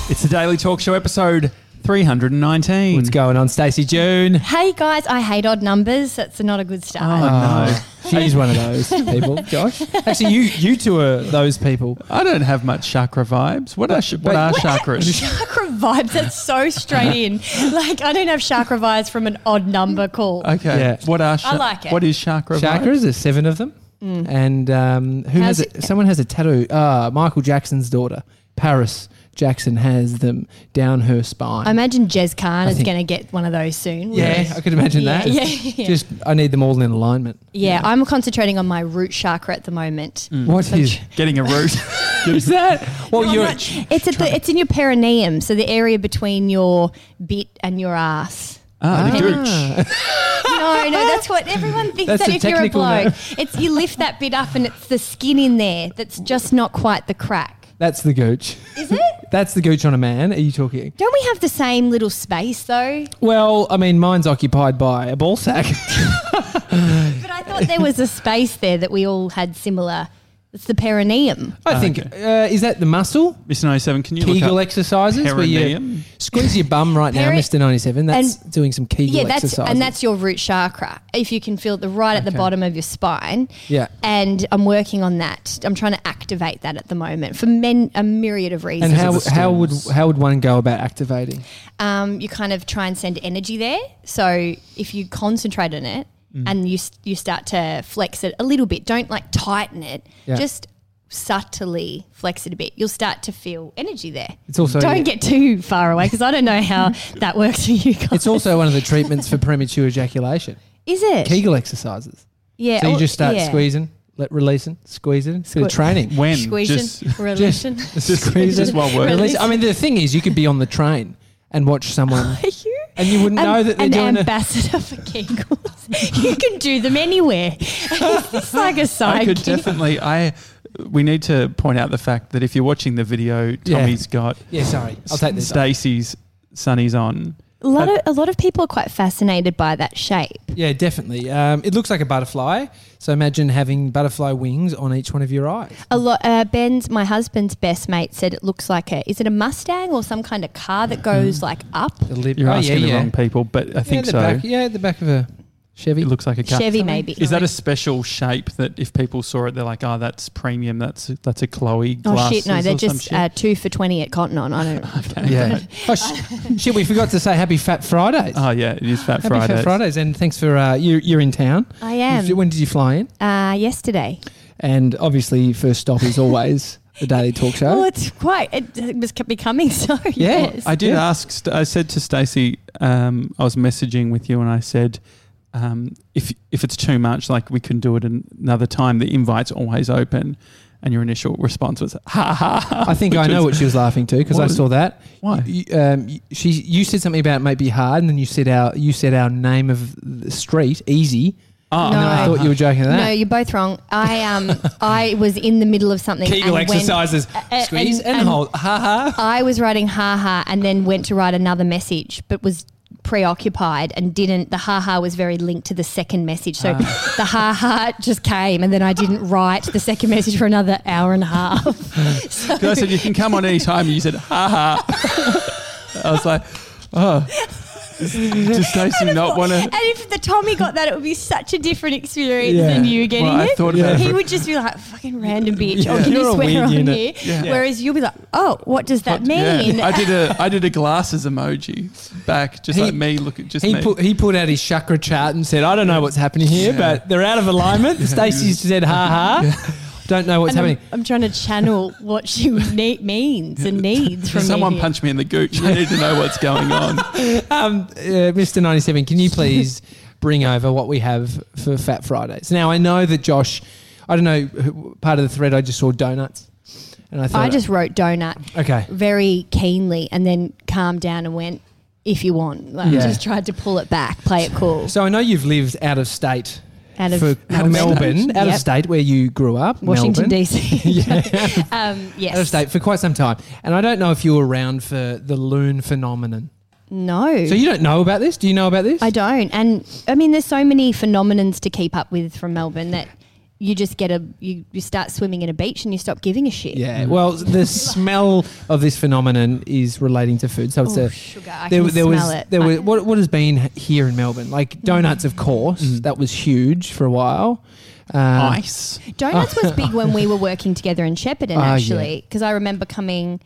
It's the Daily Talk Show episode 319. What's going on, Stacey June? Hey guys, I hate odd numbers. That's not a good start. Oh, no. She's one of those people, Josh. Actually, you two are those people. I don't have much chakra vibes. What are chakras? Chakra vibes, that's so straight in. Like, I don't have chakra vibes from an odd number call. Okay. Yeah. What are I like it. What is chakra vibes? Chakras, there's 7 of them. And who How's has it? Someone has a tattoo. Michael Jackson's daughter, Paris Jackson, has them down her spine. I imagine Jez Khan is think- going to get one of those soon. Yeah, I could imagine Yeah, that. yeah. Just, I need them all in alignment. Yeah, I'm concentrating on my root chakra at the moment. What is Getting a root. is that? Well, you're It's in your perineum, so the area between your bit and your ass. The gooch. No, that's what everyone thinks. That's That the if you're a technical bloke, name. it's you lift that bit up and it's the skin in there that's just not quite the crack. That's the gooch. Is it? That's the gooch on a man. Are you talking? Don't we have the same little space though? Well, I mean, mine's occupied by a ball sack. But I thought there was a space there that we all had similar. It's the perineum. I think, is that the muscle? Mr. 97, can you look Kegel up exercises where you perineum? squeeze your bum right now, Peri- Mr. 97. That's doing some Kegel exercises. that's your root chakra. If you can feel it right at the Okay. bottom of your spine. Yeah. And I'm working on that. I'm trying to activate that at the moment for men, a myriad of reasons. And the how would stools. one go about activating? You kind of try and send energy there. So if you concentrate on it and you start to flex it a little bit, don't like tighten it, Yeah. just subtly flex it a bit. You'll start to feel energy there. It's also Don't get too far away because I don't know how that works for you guys. It's also one of the treatments for premature ejaculation. Is it? Kegel exercises. Yeah. So you or- just start yeah. squeezing, releasing, squeezing. Bit of Sque- training. When? Squeezing, Just releasing. Squeeze just it, while working. release. I mean, the thing is, you could be on the train and watch someone, Are you? and you wouldn't know that they're an doing ambassador for Kegels. You can do them anywhere. Is this like a I side could gig? definitely. We need to point out the fact that if you're watching the video, Tommy's got Yeah, sorry. I'll take this. Stacey's sunnies on. A lot of people are quite fascinated by that shape. Yeah, definitely. It looks like a butterfly. So imagine having butterfly wings on each one of your eyes. My husband's best mate said it looks like is it a Mustang or some kind of car that goes like up? The lip. You're asking the wrong people, but I think the so. Back, the back of a Chevy. It looks like a car. Chevy maybe. Is that a special shape that if people saw it, they're like, oh, that's premium. That's a Chloe Oh glasses shit! No, they're or some just shit? 2 for $20 at Cotton On. I don't. Yeah. Oh, shit, we forgot to say Happy Fat Fridays. Oh yeah, it is Fat Happy Fridays. Fat Fridays, and thanks for you're in town. I am. When did you fly in? Yesterday. And obviously, first stop is always the Daily Talk Show. Well, it was becoming so. Yeah, Yes. I did ask. I said to Stacey, I was messaging with you, and I said, if it's too much, like we can do it another time. The invite's always open. And your initial response was, ha ha ha. I think I know what she was laughing to because I saw that. Why? You said something about it might be hard, and then you said our name of the street, Easy. Oh, And then I thought you were joking at that. No, you're both wrong. I was in the middle of something. Kegel and exercises. Squeeze and hold. Ha ha. I was writing ha ha and then went to write another message, but was preoccupied and didn't. The ha ha was very linked to the second message. So the ha ha just came and then I didn't write the second message for another hour and a half. So, I said, you can come on any time. And you said, ha ha. I was like, oh. Does Stacey not want to? and if the Tommy got that, it would be such a different experience Yeah. than you getting Well, I it. thought about He it. would just be like, fucking random bitch. Yeah. Or can You're you a swear weird on unit. here? Yeah. Whereas you'll be like, oh, what does that mean? Yeah. I did a glasses emoji back, just like me. Look at just He me. he put out his chakra chart and said, I don't know what's happening here, but they're out of alignment. Stacey said, ha ha. Don't know what's And happening. I'm trying to channel what she means and needs from Someone me. punch me in the gooch. I need to know what's going on. Mr. 97, can you please bring over what we have for Fat Fridays? Now, I know that Josh, I don't know, part of the thread I just saw donuts. And I thought, I just wrote donut okay. very keenly and then calmed down and went, if you want. Like, Yeah. just tried to pull it back, play it cool. So I know you've lived out of state. Out of for Melbourne, out of Yep. state where you grew up, Washington, Melbourne. D.C. Yeah. Yes. Out of state for quite some time. And I don't know if you were around for the loon phenomenon. No. So you don't know about this? Do you know about this? I don't. And I mean, there's so many phenomenons to keep up with from Melbourne that you just get you start swimming in a beach and you stop giving a shit. Yeah. Well, the smell of this phenomenon is relating to food. So it's sugar. I can smell it. There was what has been here in Melbourne, like donuts, of course. That was huge for a while. Ice. Donuts was big when we were working together in Shepparton, actually, because I remember coming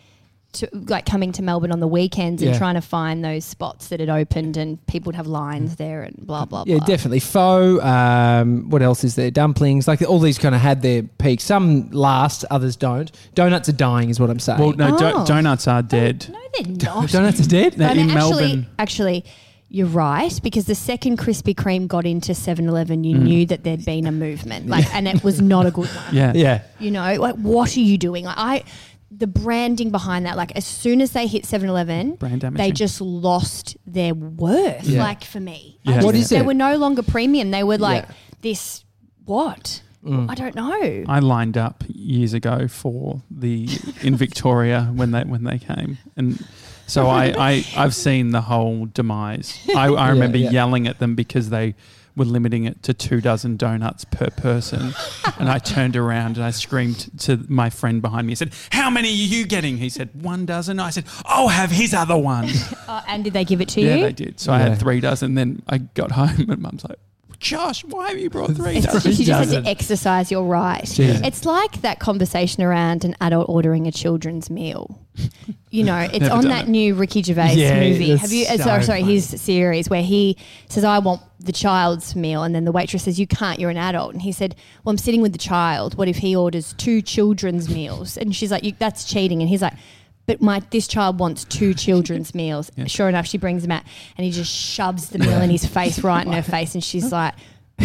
to Melbourne on the weekends and trying to find those spots that had opened, and people would have lines there and blah blah blah. Yeah, definitely. Pho. What else is there? Dumplings. Like all these kind of had their peaks. Some last, others don't. Donuts are dying, is what I'm saying. Well, no, donuts are dead. No, they're not. Donuts are dead. They're in Melbourne. Actually, you're right, because the second Krispy Kreme got into 7-Eleven, you knew that there'd been a movement, and it was not a good one. Yeah. You know, like, what are you doing? The branding behind that, like as soon as they hit 7-Eleven, they just lost their worth. Yeah. Like for me, What is it? They were no longer premium. They were like this. What? I don't know. I lined up years ago for in Victoria when they came, and so I've seen the whole demise. I remember yelling at them because they were limiting it to 24 donuts per person. And I turned around and I screamed to my friend behind me. I said, "How many are you getting?" He said, 12. I said, "I'll have his other one." And did they give it to you? Yeah, they did. So I had 3 dozen. Then I got home and Mum's like, "Josh, why have you brought 3 dozen?" You just had to exercise your right. Yeah. It's like that conversation around an adult ordering a children's meal. You know, it's Never on done that it. new Ricky Gervais movie. that's Have you? so Sorry, funny. his series where he says, "I want the child's meal," and then the waitress says, "You can't. You're an adult." And he said, "Well, I'm sitting with the child. What if he orders 2 children's meals?" And she's like, "That's cheating." And he's like, "But this child wants 2 children's meals." Yeah. Sure enough, she brings him out, and he just shoves the meal in his face, right in her face, and she's like. Do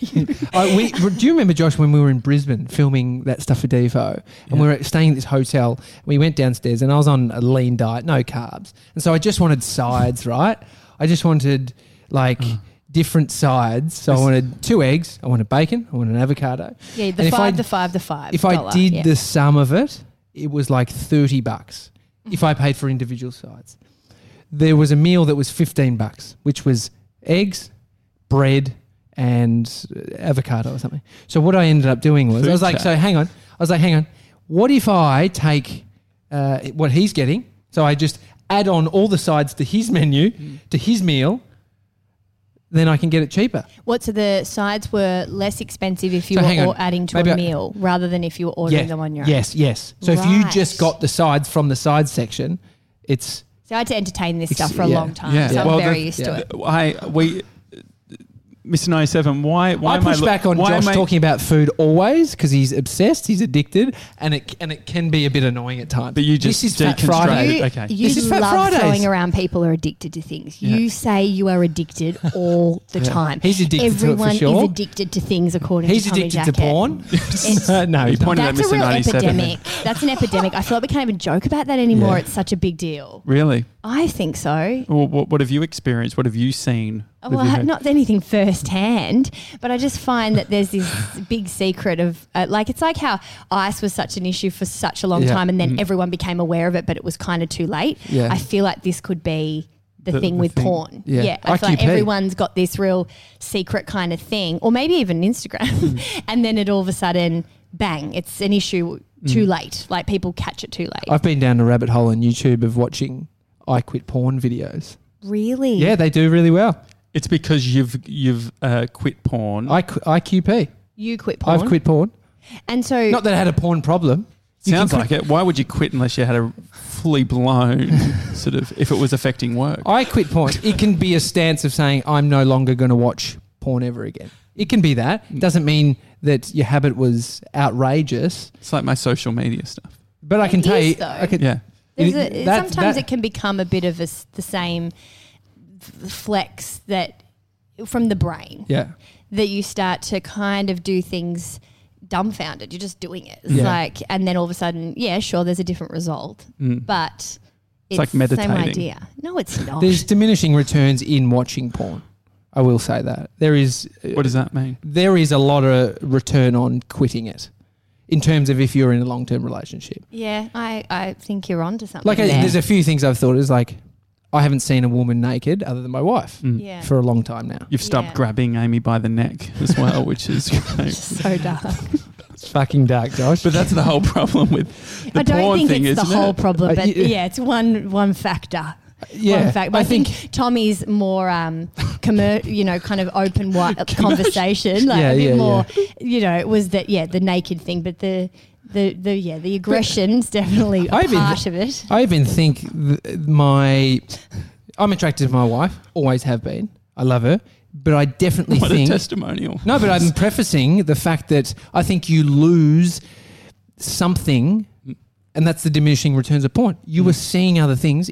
you remember, Josh, when we were in Brisbane filming that stuff for Devo, and we were staying at this hotel? We went downstairs, and I was on a lean diet, no carbs, and so I just wanted sides, right? I just wanted different sides. So I wanted 2 eggs, I wanted bacon, I wanted an avocado. Yeah, the And $5. If I did the sum of it, it was like $30 if I paid for individual sides. There was a meal that was $15, which was eggs, bread, and avocado or something. So what I ended up doing was, hang on. What if I take what he's getting? So I just add on all the sides to his menu, to his meal, then I can get it cheaper. So the sides were less expensive if you were adding to a meal rather than if you were ordering them on your own? Yes. So if you just got the sides from the sides section, it's... So I had to entertain this stuff for a long time. Yeah. So I'm very used to it. Mr. 97, why I push back on Josh talking about food always because he's obsessed, he's addicted, and it can be a bit annoying at times. But you just this is Fat Friday. Okay. You This is Fat love Fridays. throwing around people are addicted to things. Yeah. You say you are addicted all the time. He's addicted Everyone to it for sure. is addicted to things according He's to Tommy addicted Jacket. to porn. No, You he's not. pointed at That's a Mr. real 97. epidemic. That's an epidemic. I feel like we can't even joke about that anymore. Yeah. It's such a big deal. Really? I think so. Well, what have you experienced? What have you seen? Well, not anything firsthand, but I just find that there's this big secret of it's like how ice was such an issue for such a long time, and then everyone became aware of it, but it was kind of too late. Yeah. I feel like this could be the thing with porn. Yeah. I feel like IQP. everyone's got this real secret kind of thing, or maybe even Instagram, and then it all of a sudden, bang, it's an issue too late. Like people catch it too late. I've been down a rabbit hole on YouTube of watching I Quit Porn videos. Really? Yeah, they do really well. It's because you've quit porn. IQP. You quit porn. I've quit porn. And so Not that I had a porn problem. Sounds like it. Why would you quit unless you had a fully blown sort of, if it was affecting work? I quit porn. It can be a stance of saying I'm no longer going to watch porn ever again. It can be that. It doesn't mean that your habit was outrageous. It's like my social media stuff. But I can It tell is, you, though. Yeah. Sometimes it can become a bit of the same flex that from the brain. Yeah. That you start to kind of do things dumbfounded. You're just doing it. It's Yeah. and then all of a sudden, yeah, sure, there's a different result, but it's like the meditating. same idea. No, it's not. There's diminishing returns in watching porn. I will say that. There is. What does that mean? There is a lot of return on quitting it in terms of if you're in a long-term relationship. Yeah, I think you're onto something. Like there. there's a few things I've thought is like, I haven't seen a woman naked other than my wife Yeah. for a long time now. You've stopped Yeah. grabbing Amy by the neck as well, which is great. So dark. It's fucking dark, Josh. But that's the whole problem with the I don't porn think thing, it's the isn't whole it? problem, but yeah. it's one factor. yeah, One fact. But I think Tommy's more, kind of open conversation, like a bit more. It was that the naked thing, but the aggression's definitely a part of it. I even think I'm attracted to my wife, always have been. I love her, but I definitely What think a testimonial. No, but I'm prefacing the fact that I think you lose something, and that's the diminishing returns of porn. You were seeing other things,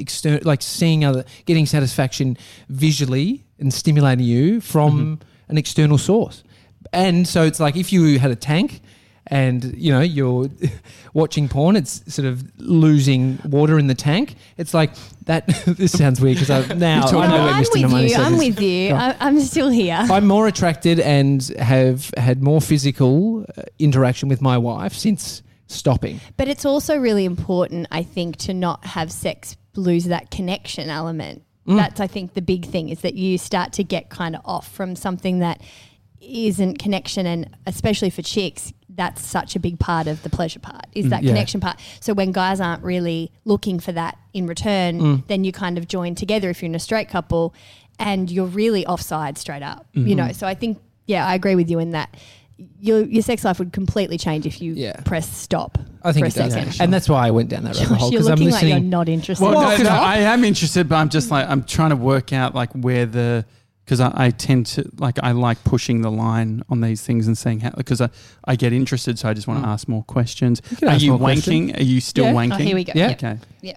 getting satisfaction visually and stimulating you from an external source. And so it's like if you had a tank and, you're watching porn, it's sort of losing water in the tank. It's like that. This sounds weird because I know where Mr. Namani said I'm this. with you. I'm still here. I'm more attracted and have had more physical interaction with my wife since stopping. But it's also really important, I think, to not have sex lose that connection element. That's, I think, the big thing is that you start to get kind of off from something that isn't connection, and especially for chicks, that's such a big part of the pleasure part is that connection part. So when guys aren't really looking for that in return, then you kind of join together if you're in a straight couple and you're really offside straight up, So I think, I agree with you in that your sex life would completely change if you press stop I think for a it does. second. And that's why I went down that rabbit hole. You're Because I'm looking like listening. you're not interested. Well, no, I am interested, but I'm just I'm trying to work out where because I tend to I like pushing the line on these things and seeing how, because I get interested, so I just want to ask more questions. Are you wanking? Are you still wanking? Oh, here we go. Yeah. Okay. Yeah.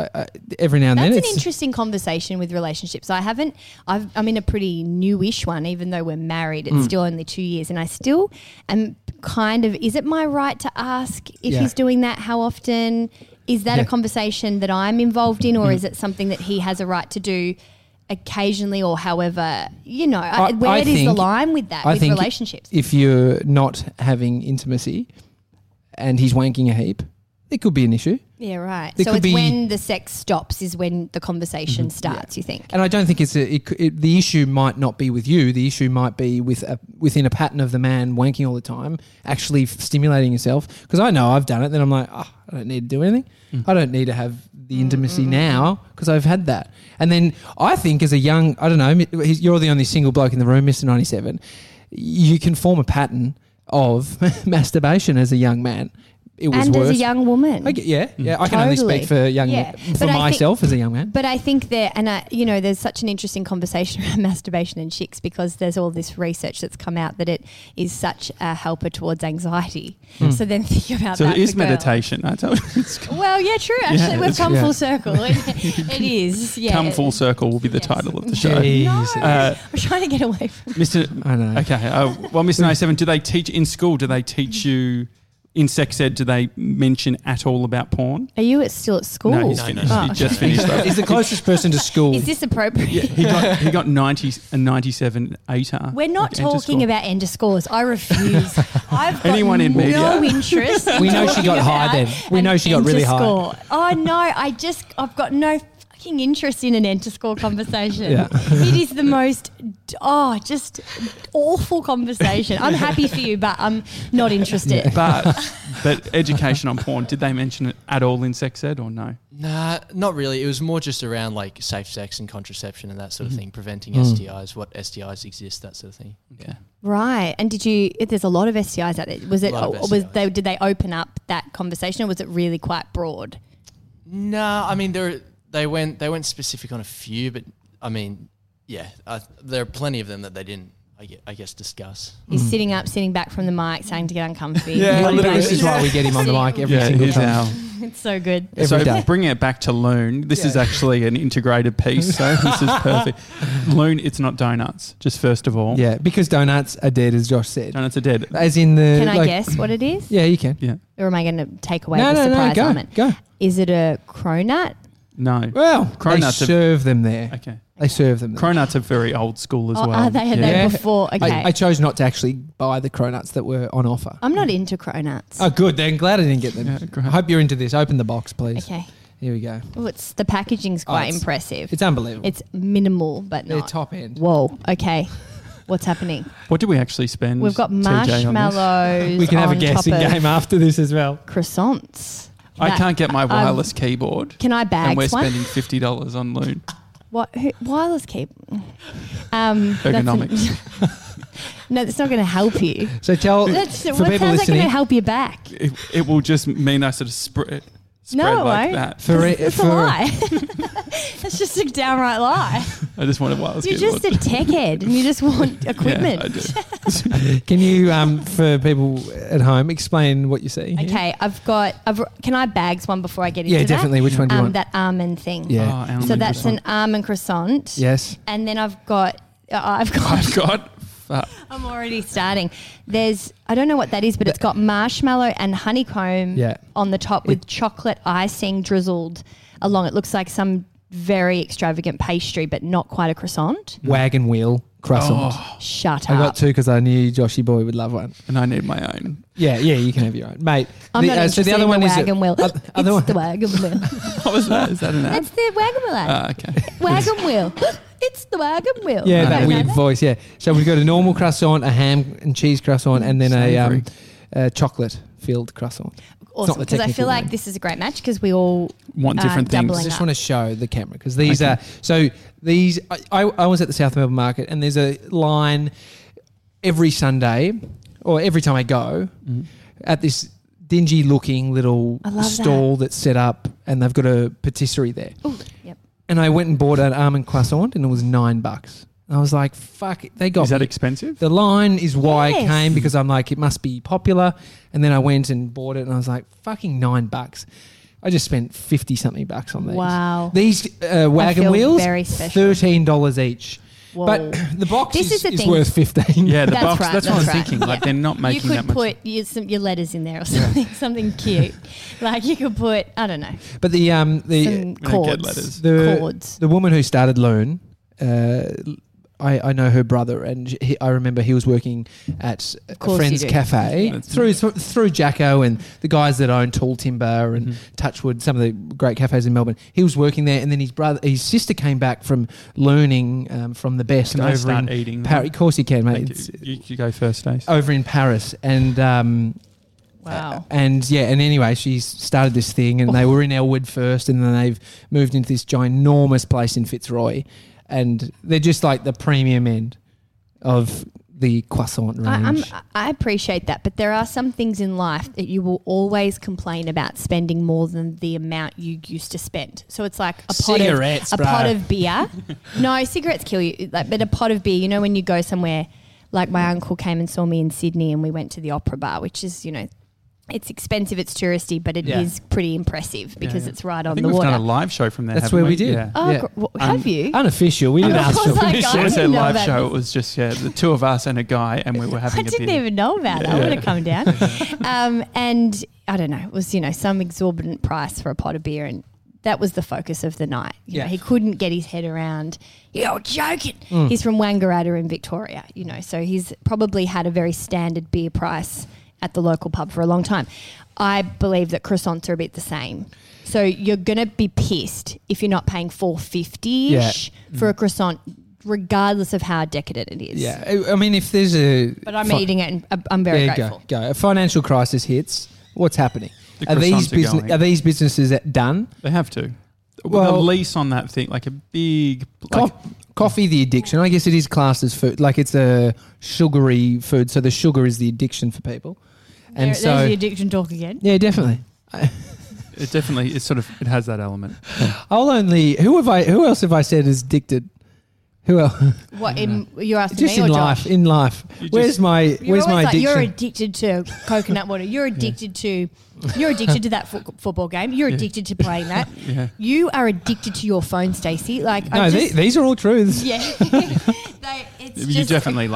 Every now and then. That's an interesting conversation with relationships. I'm in a pretty newish one, even though we're married. It's still only 2 years, and I still am kind of. Is it my right to ask if he's doing that? How often? Is that a conversation that I'm involved in, or is it something that he has a right to do occasionally, or however? Where is the line with that with relationships? If you're not having intimacy and he's wanking a heap, it could be an issue. Yeah, right. There So could it's be- when the sex stops is when the conversation starts, you think? And I don't think the issue might not be with you. The issue might be within a pattern of the man wanking all the time, actually stimulating yourself. Because I know I've done it. Then I'm like, I don't need to do anything. I don't need to have the intimacy now because I've had that. And then I think as a young, I don't know, you're the only single bloke in the room, Mr. 97. You can form a pattern of masturbation as a young man. It was and worse. as a young woman. I can only Totally. speak for for myself as a young man. But I think there's such an interesting conversation around masturbation and chicks because there's all this research that's come out that it is such a helper towards anxiety. So then think about So that. it is for girls. meditation. I told you. Well, yeah, true. Actually, we've come yeah. full circle. It is. Yeah. Come Full Circle will be the title of the show. Jeez. I'm trying to get away from Mr. I know. Okay. Well, Mr. 97, do they teach in school? Do they teach you in sex ed? Do they mention at all about porn? Are you still at school? No, he's No, finished. no. He just finished. Though. He's the closest person to school. Is this appropriate? He got 97 ATAR. We're not like, enter talking score. about end of scores. I refuse. I've got Anyone in media. no interest. We in know she talking got high about then. We know she got an really enter high. score. Oh no, I've got no fucking interest in an enter score conversation. Yeah. It is the most just awful conversation. I'm happy for you, but I'm not interested. But education on porn, did they mention it at all in sex ed or no? Nah, not really. It was more just around safe sex and contraception and that sort of thing, preventing STIs, what STIs exist, that sort of thing. Yeah. Right. And there's a lot of STIs out there. Was it, A lot of was STIs. did they open up that conversation or was it really quite broad? Nah, I mean, they went specific on a few, but I mean, yeah, there are plenty of them that they didn't, I guess, discuss. He's sitting back from the mic, saying to get uncomfy. Yeah, Body literally. This is why we get him on the mic every Yeah, single here's time. It's so good. Every day. Bringing it back to Loon, this is actually an integrated piece, so this is perfect. Loon, it's not donuts, just first of all. Yeah, because donuts are dead, as Josh said. Donuts are dead. As in the. Can I guess what it is? Yeah, you can. Yeah. Or am I going to take away No, the no, no, surprise go, element? go. Is it a cronut? No. Well, they Cronuts are- serve them there. Okay. They serve them there. Cronuts are very old school as Oh, well. are they? Are Yeah. they before? Okay. I chose not to actually buy the cronuts that were on offer. I'm not into cronuts. Oh, good. Then glad I didn't get them. Yeah, great. I hope you're into this. Open the box, please. Okay. Here we go. Oh, the packaging's quite it's- impressive. It's unbelievable. It's minimal, but They're not. top end. Whoa. Okay. What's happening? What do we actually spend? We've got TJ, on this? marshmallows. We can have a on guessing top of game after this as well. Croissants. I That- can't get my wireless keyboard. Can I And bag we're one? spending $50 on Loon. What? Wireless keep? Ergonomics. No, that's not going to help you. So tell That's, for how's people that going listening. to help your back? It will just mean I sort of spread No, like it that. It's a lie. That's just a downright lie. I just want a wireless You're keyboard. just a tech head and you just want equipment. Yeah, I do. Can you, for people at home, explain what you see? here? Okay, can I bags one before I get into Yeah, that? definitely. Which one do you want? That almond thing. Yeah. Oh, almond So that's croissant. an almond croissant. Yes. And then I've got. I've got. I'm already starting. I don't know what that is, but it's got marshmallow and honeycomb Yeah. on the top with chocolate icing drizzled along. It looks like some very extravagant pastry, but not quite a croissant. Wagon wheel croissant. Oh, Shut I up. got two because I knew Joshy boy would love one. and I need my own. Yeah, you can have your own, mate. I'm not so interested the other in one the is wagon wheel. other It's one. the wagon wheel. What was that? Is that an ad? It's the wagon wheel. ad. Okay. Wagon wheel. It's the wagon wheel. Yeah, You that don't know weird voice. Yeah. So we've got a normal croissant, a ham and cheese croissant, and then Savoury. a chocolate filled croissant. Awesome, the because I feel technical like name. this is a great match because we all Want different things. doubling I just up. want to show the camera because these Okay. are so these. I was at the South Melbourne Market and there's a line every Sunday or every time I go at this dingy looking little I love stall that's set up and they've got a patisserie there. Ooh, yep. And I went and bought an almond croissant and it was $9. And I was like, fuck, they got Is that me. expensive? The line is why I Yes. came because I'm like, it must be popular. And then I went and bought it and I was like, fucking $9. I just spent 50 something bucks on these. Wow. These wagon feel wheels, very special. $13 each. Whoa. But the box This is the is thing. worth 15. Yeah, the That's box. right, That's what I'm that's right. thinking. Like Yeah. they're not You making could that much. put your letters in there or something, something cute. Like you could put, I don't know, But the some don't get chords. letters. Chords. the woman who started Loon, I know her brother, and I remember he was working at a course friend's you do. cafe Yeah. through Jacko and the guys that own Tall Timber and Touchwood, some of the great cafes in Melbourne. He was working there, and then his sister came back from learning from the best Can I over start in eating? Paris. Of course you can, mate. It's You go first, Stace. over in Paris, and Wow. and anyway, she started this thing, and they were in Elwood first, and then they've moved into this ginormous place in Fitzroy, and they're just like the premium end of the croissant range. I appreciate that, but there are some things in life that you will always complain about spending more than the amount you used to spend. So it's like a Cigarettes, bro. pot of beer. No, cigarettes kill you. Like, but a pot of beer. You know, when you go somewhere, like my uncle came and saw me in Sydney, and we went to the Opera Bar, which is, you know, it's expensive, it's touristy, but it is Yeah. pretty impressive because Yeah. it's right I on think the we've water. done a live show from there. That's haven't where we did. Yeah. Oh, Yeah. have you? Unofficial. We didn't I ask was for like, permission. I When I say didn't know live about show, this. it was just the two of us and a guy, and we were having I a didn't beer. even know about it. I Yeah. would have come down. And I don't know, it was, you know, some exorbitant price for a pot of beer, and that was the focus of the night. You know, he couldn't get his head around, you're joking. He's from Wangaratta in Victoria, you know, so he's probably had a very standard beer price at the local pub for a long time. I believe that croissants are a bit the same. So you're going to be pissed if you're not paying $4.50-ish for a croissant, regardless of how decadent it is. Yeah, I mean, if there's a But I'm eating it and I'm very there you grateful. go. A financial crisis hits. What's happening? The croissants are going. Are these businesses done? They have to. Well- the lease on that thing, like a big. Like, Coffee, the addiction. I guess it is classed as food. Like it's a sugary food, so the sugar is the addiction for people. And There's so, the addiction talk again. yeah, definitely. it definitely, it has that element. I'll only. Who else have I said is addicted? Who else? What you're asking Just me or in Josh? life. In life. You Where's just- my You're always addiction? you're addicted to coconut water. You're addicted to that football game. You're addicted to playing that. Yeah. You are addicted to your phone, Stacey. Like No, these are all truths. yeah. It's You just, definitely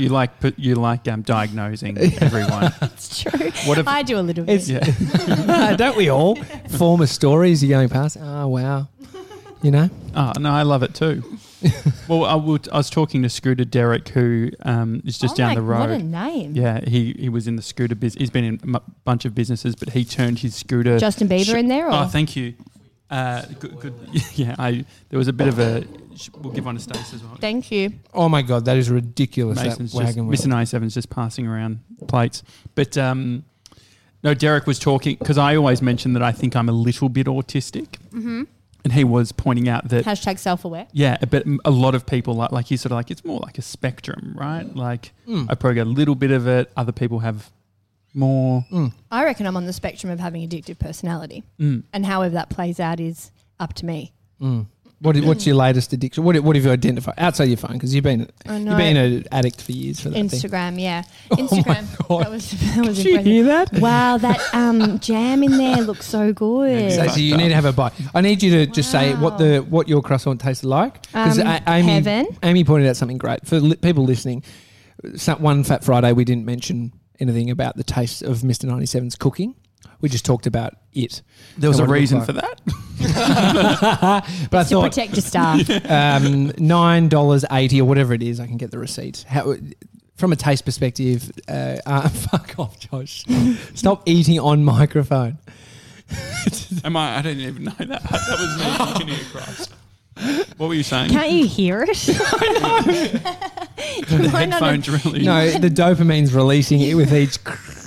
like diagnosing everyone. It's true. What if- I do a little bit. Yeah. Don't we all form a story as you're going past? Oh, wow. You know? Oh no, I love it too. Well, I was talking to Scooter Derek, who is just down the road. What a name. Yeah, he was in the scooter business. He's been in a bunch of businesses, but he turned his scooter. Justin Bieber in there? Or? Oh, thank you. Good. Yeah, there was a bit of a. We'll give one to Stace as well. Thank you. Oh my God, that is ridiculous. Mason's that wagon Mr. 97's just passing around plates. But no, Derek was talking because I always mention that I think I'm a little bit autistic. Mm-hmm. And he was pointing out that # self-aware. Yeah, but a lot of people like he's sort of like it's more like a spectrum, right? Like I probably got a little bit of it. Other people have more. I reckon I'm on the spectrum of having addictive personality, and however that plays out is up to me. What's your latest addiction? What have you identified outside your phone? Because you've been an addict for years for that Instagram, thing. yeah. Instagram. Oh that was Did impressive. you hear that? Wow, that jam in there looks so good. So you need to have a bite. I need you to just say what your croissant tasted like. Because Amy pointed out something great for people listening. One Fat Friday we didn't mention anything about the taste of Mr. 97's cooking. We just talked about it. There was a reason for that. But I to thought protect your staff. $9.80 or whatever it is, I can get the receipt. From a taste perspective, fuck off, Josh. Stop eating on microphone. I didn't even know that. That was me kicking it across. What were you saying? Can't you hear it? The headphones really. No, the dopamine's releasing it with each.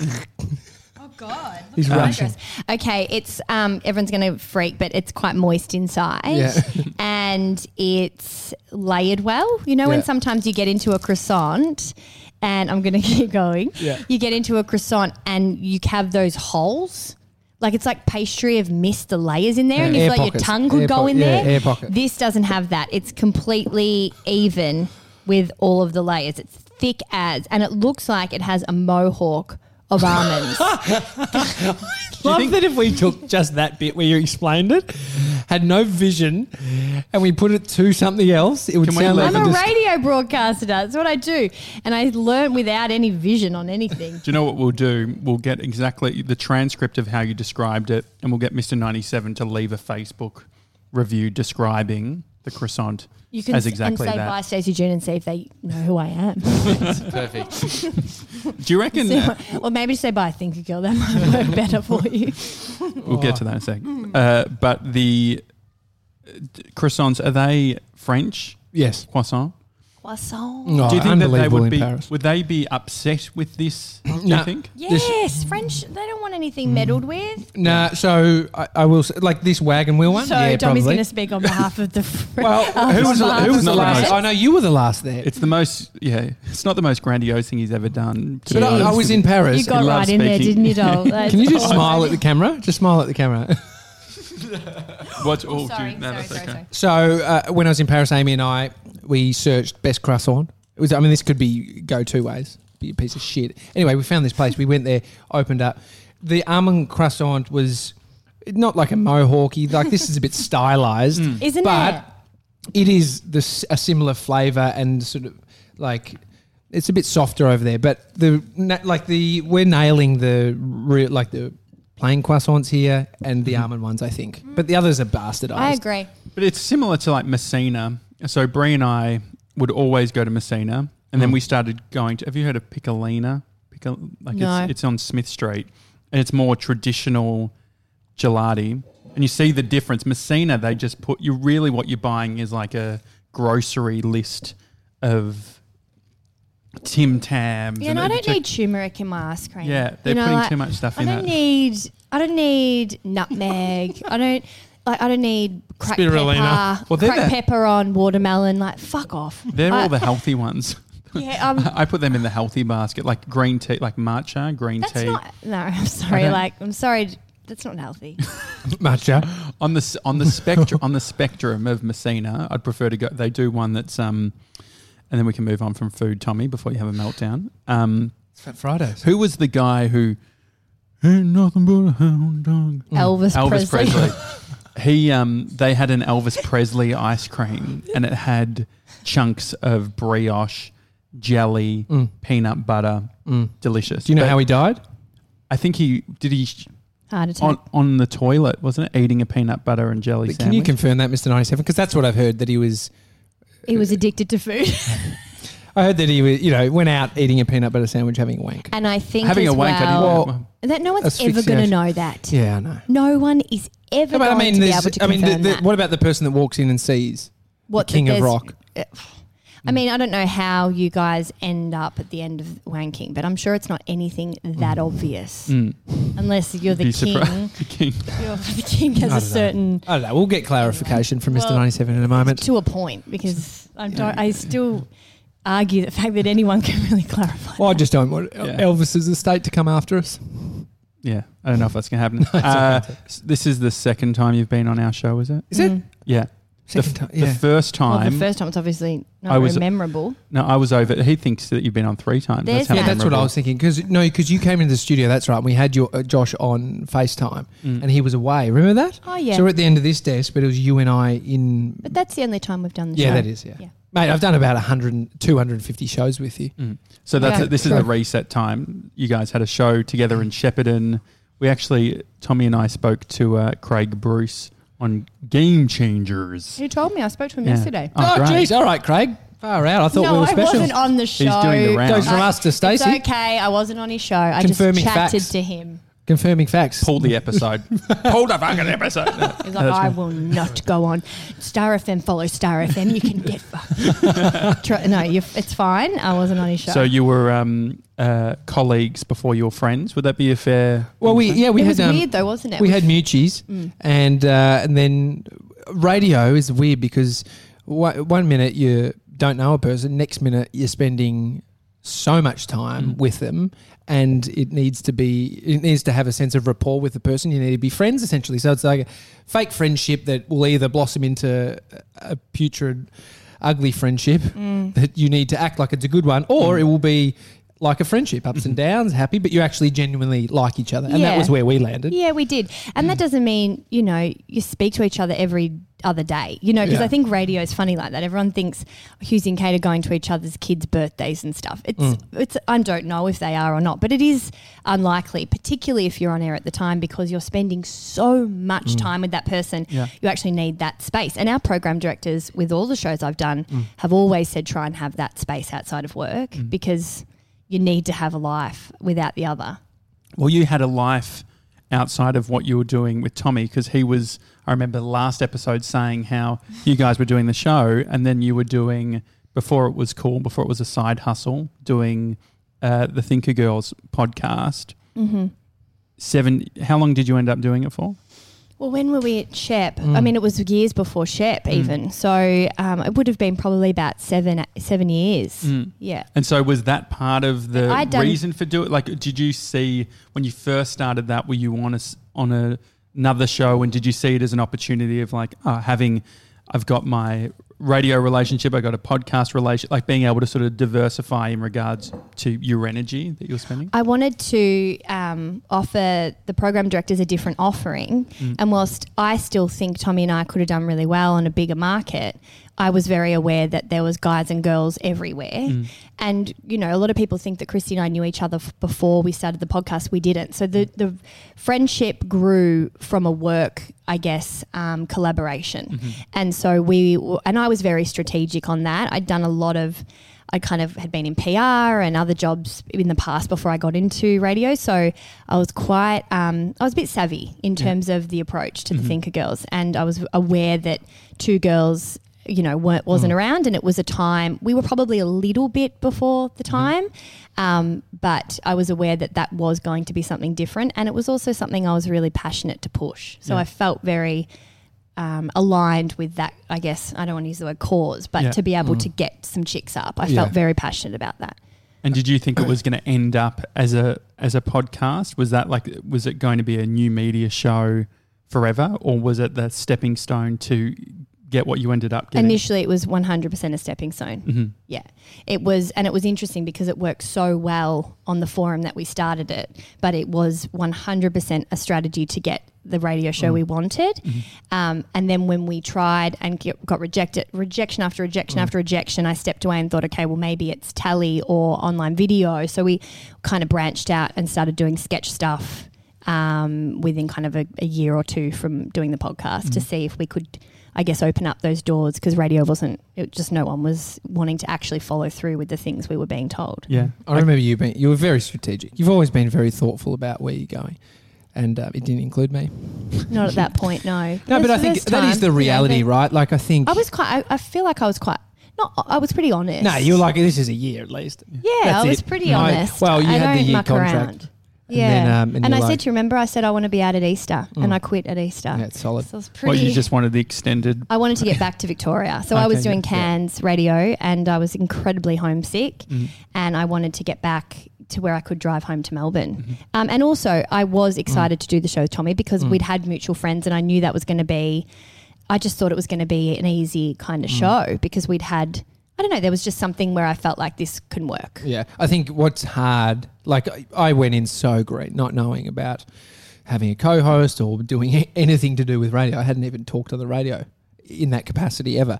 God. He's rushing. Okay, it's everyone's going to freak, but it's quite moist inside. Yeah. And it's layered well. You know when sometimes you get into a croissant, and I'm going to keep going. Yeah. You get into a croissant and you have those holes. Like it's like pastry have missed the layers in there and you feel like your tongue could go in there. Air pocket. This doesn't have that. It's completely even with all of the layers. It's thick as, and it looks like it has a mohawk of almonds. Love that if we took just that bit where you explained it, had no vision, and we put it to something else, it would sound like I'm a radio broadcaster. That's what I do. And I learned without any vision on anything. Do you know what we'll do? We'll get exactly the transcript of how you described it, and we'll get Mr. 97 to leave a Facebook review describing the croissant You can as exactly and say that. bye, Stacey June, and see if they know who I am. Perfect. Do you reckon? Or maybe say bye, Thinker Girl. That might work better for you. We'll get to that in a sec. But the croissants, are they French? Yes. Croissant? Croissant. No, Do you think that they unbelievable would in be? Paris. Would they be upset with this? Do No. you think? Yes, French. They don't want anything meddled with. Nah, so I will say, like this wagon wheel one. So yeah, Tommy's probably. going to speak on behalf of the. Well, who was the Not last? the I know you were the last there. It's the most. Yeah, it's not the most grandiose thing he's ever done. To But be I honest was with in you. Paris. You got He right loves in there, speaking. didn't you, doll? Can you just smile at the camera? Just smile at the camera. What's Oh, sorry, sorry. So when I was in Paris, Amy and I, we searched best croissant. It was. I mean, this could go two ways. Be a piece of shit. Anyway, we found this place. We went there, opened up. The almond croissant was not like a mohawky. Like this is a bit stylized, Isn't but it? it is a similar flavour and sort of like it's a bit softer over there. But we're nailing the plain croissants here and the almond ones, I think. But the others are bastardized. I agree. But it's similar to like Messina. So Brie and I would always go to Messina, and then we started going to. Have you heard of Piccolina? No. It's on Smith Street, and it's more traditional gelati. And you see the difference. Messina, they just put you. Really, what you're buying is like a grocery list of Tim Tams. Yeah, and I don't need turmeric in my ice cream. Yeah, they're putting too much stuff in it. I don't need nutmeg. I don't need cracked Spirulina. pepper. Well, they're cracked the- pepper on watermelon. Like, fuck off. They're all the healthy ones. Yeah, I put them in the healthy basket, like green tea, like matcha, green that's tea. not. No, I'm sorry. Okay. I'm sorry. That's not healthy. Matcha. On the spectrum of Messina, I'd prefer to go. They do one that's and then we can move on from food, Tommy, before you have a meltdown. It's Fat Fridays. Who was the guy who ain't nothing but a hound dog? Elvis Presley. They had an Elvis Presley ice cream, and it had chunks of brioche, jelly, peanut butter, delicious. Do you know But how he died? I think he Heart attack. on the toilet, wasn't it? Eating a peanut butter and jelly Can sandwich. you confirm that, Mr. 97? Because that's what I've heard, that he was... He was addicted to food. I heard that he was, went out eating a peanut butter sandwich, having a wank. And I think Having as a wank, well, that no one's ever going to know that. Yeah, I know. No one is ever going to be able to confirm that. What about the person that walks in and sees the king of rock? I mean, I don't know how you guys end up at the end of wanking, but I'm sure it's not anything that obvious. Unless you're the king. The king. The king has a certain... I don't know. We'll get clarification from Mr. 97 in a moment. To a point, because I still argue the fact that anyone can really clarify Well, I just don't want Elvis's estate to come after us. Yeah, I don't know if that's going to happen. This is the second time you've been on our show, is it? Is it? Yeah. The first time. Well, the first time it's obviously not very memorable. No, I was over. He thinks that you've been on 3 times. That's what I was thinking. Because you came into the studio. That's right. We had your Josh on FaceTime, and he was away. Remember that? Oh yeah. So we're at the end of this desk, but it was you and I in. But that's the only time we've done the show. Yeah, that is. Yeah. Mate, I've done about 250 shows with you. So this is the reset time. You guys had a show together in Shepparton. We actually, Tommy and I spoke to Craig Bruce on Game Changers. Who told me? I spoke to him yesterday. Oh, jeez. All right, Craig. Far out. I thought we were special. No, I wasn't on the show. He's doing the rounds. Goes from us to Stacey. It's okay. I wasn't on his show. I just chatted to him. Confirming facts. Pull the episode. Pull the fucking episode. He's like, I will not go on. Star FM, follow Star FM. You can get fucked. It's fine. I wasn't on his show. So you were colleagues before you were friends. Would that be a fair? Well, we it had was weird though, wasn't it? We had mutuies, and then radio is weird because one minute you don't know a person, next minute you're spending so much time with them, and it needs to have a sense of rapport with the person. You need to be friends essentially. So it's like a fake friendship that will either blossom into a putrid, ugly friendship that you need to act like it's a good one, or it will be like a friendship, ups and downs, happy, but you actually genuinely like each other. And that was where we landed. Yeah, we did. And that doesn't mean, you speak to each other every other day, because I think radio is funny like that. Everyone thinks Hughes and Kate are going to each other's kids' birthdays and stuff. It's I don't know if they are or not, but it is unlikely, particularly if you're on air at the time, because you're spending so much time with that person. Yeah. You actually need that space. And our program directors with all the shows I've done have always said try and have that space outside of work because you need to have a life without the other. Well, you had a life outside of what you were doing with Tommy because he was, I remember the last episode saying how you guys were doing the show and then you were doing, before it was cool, before it was a side hustle, doing the Thinker Girls podcast. How long did you end up doing it for? Well, when were we at Shep? I mean, it was years before Shep even. So it would have been probably about 7 years. Yeah. And so was that part of the reason for doing it? Like, did you see when you first started that, were you on another show and did you see it as an opportunity of like, I've got my radio relationship, I got a podcast relationship, like being able to sort of diversify in regards to your energy that you're spending? I wanted to offer the program directors a different offering. And whilst I still think Tommy and I could have done really well on a bigger market, I was very aware that there was guys and girls everywhere. And, a lot of people think that Christy and I knew each other before we started the podcast. We didn't. So the friendship grew from a work, I guess, collaboration. And so I was very strategic on that. I kind of had been in PR and other jobs in the past before I got into radio. So I was quite, I was a bit savvy in terms of the approach to the Thinker Girls. And I was aware that two girls wasn't around, and it was a time we were probably a little bit before the time, but I was aware that was going to be something different, and it was also something I was really passionate to push. So I felt very aligned with that. I guess I don't want to use the word cause, but to be able to get some chicks up, I felt very passionate about that. And did you think it was going to end up as a podcast? Was it going to be a new media show forever, or was it the stepping stone to get what you ended up getting? Initially, it was 100% a stepping stone. Yeah. It was interesting because it worked so well on the forum that we started it, but it was 100% a strategy to get the radio show we wanted. And then when we tried and got rejection after rejection after rejection, I stepped away and thought, okay, well, maybe it's tele or online video. So we kind of branched out and started doing sketch stuff within kind of a year or two from doing the podcast to see if we could I guess, open up those doors because radio no one was wanting to actually follow through with the things we were being told. Yeah. I remember you were very strategic. You've always been very thoughtful about where you're going. And it didn't include me. Not at that point, no. No, but I think that is the reality, right? Like, I think... I feel like I was quite... I was pretty honest. No, you were like, this is a year at least. Yeah, I was pretty honest. Well, you had the year muck contract. Around. Yeah. And I like, said to you, remember, I said I want to be out at Easter and I quit at Easter. Yeah, it's solid. So it was pretty... Well, you just wanted the extended... I wanted to get back to Victoria. So I was doing Cairns radio and I was incredibly homesick and I wanted to get back to where I could drive home to Melbourne. And also I was excited to do the show with Tommy because we'd had mutual friends and I knew that was going to be... I just thought it was going to be an easy kind of show because we'd had... I don't know, there was just something where I felt like this can work. Yeah, I think what's hard, like I went in so great, not knowing about having a co-host or doing anything to do with radio. I hadn't even talked on the radio in that capacity ever.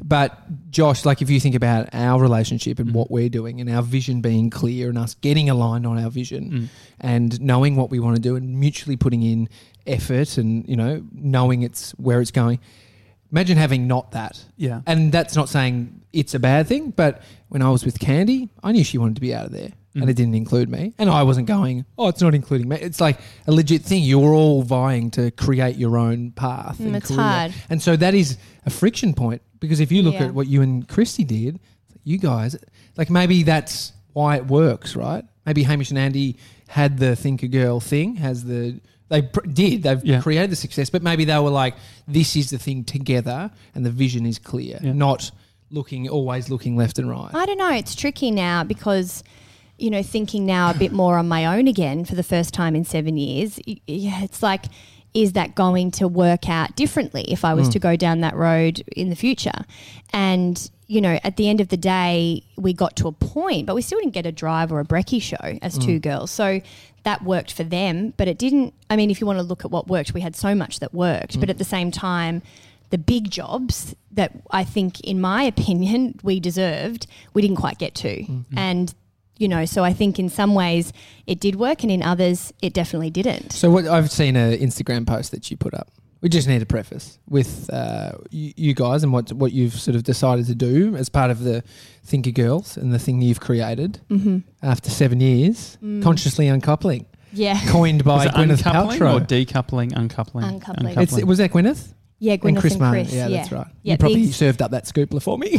But Josh, like if you think about our relationship and what we're doing and our vision being clear and us getting aligned on our vision and knowing what we want to do and mutually putting in effort and, you know, knowing it's where it's going. Imagine having not that. Yeah. And that's not saying it's a bad thing, but when I was with Candy, I knew she wanted to be out of there and it didn't include me. And I wasn't going, it's not including me. It's like a legit thing. You're all vying to create your own path. It's hard. And so that is a friction point because if you look at what you and Christy did, you guys, like maybe that's why it works, right? Maybe Hamish and Andy had the Think a Girl thing, they've created the success, but maybe they were like, this is the thing together and the vision is clear, not always looking left and right. I don't know. It's tricky now because, you know, thinking now a bit more on my own again for the first time in 7 years, it's like, is that going to work out differently if I was to go down that road in the future? And, you know, at the end of the day, we got to a point, but we still didn't get a Drive or a Brekkie show as two girls. So that worked for them, but it didn't. I mean, if you want to look at what worked, we had so much that worked, but at the same time, the big jobs that I think, in my opinion, we deserved, we didn't quite get to. And, you know, so I think in some ways it did work and in others it definitely didn't. So what I've seen an Instagram post that you put up. We just need a preface with you guys and what you've sort of decided to do as part of the Thinker Girls and the thing you've created after 7 years, consciously uncoupling. Yeah. Coined by Gwyneth Paltrow. Or decoupling, uncoupling? Uncoupling. Was that Gwyneth? Yeah, Gwyneth and Chris. Yeah, that's right. Yeah, you probably served up that scoopler for me.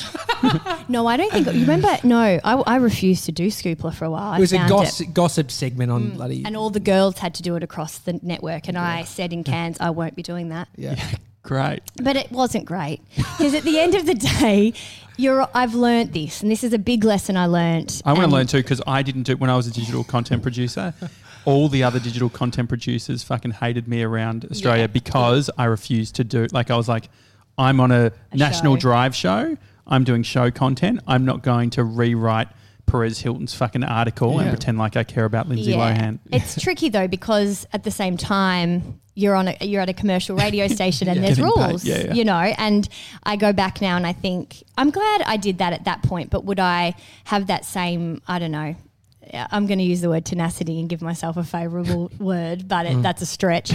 No, I don't think. You remember? No, I refused to do Scoopler for a while. It was a gossip segment on bloody. And all the girls had to do it across the network, and I said in Cairns, I won't be doing that. Yeah. Great. But it wasn't great because at the end of the day, I've learnt this, and this is a big lesson I learnt. I want to learn too because I didn't do it when I was a digital content producer. All the other digital content producers fucking hated me around Australia because I refused to do it. Like I was like, I'm on a National Drive show. I'm doing show content. I'm not going to rewrite Perez Hilton's fucking article and pretend like I care about Lindsay Lohan. It's tricky though because at the same time you're at a commercial radio station and there's rules, you know. And I go back now and I think I'm glad I did that at that point. But would I have that same? I don't know. I'm going to use the word tenacity and give myself a favourable word, but that's a stretch.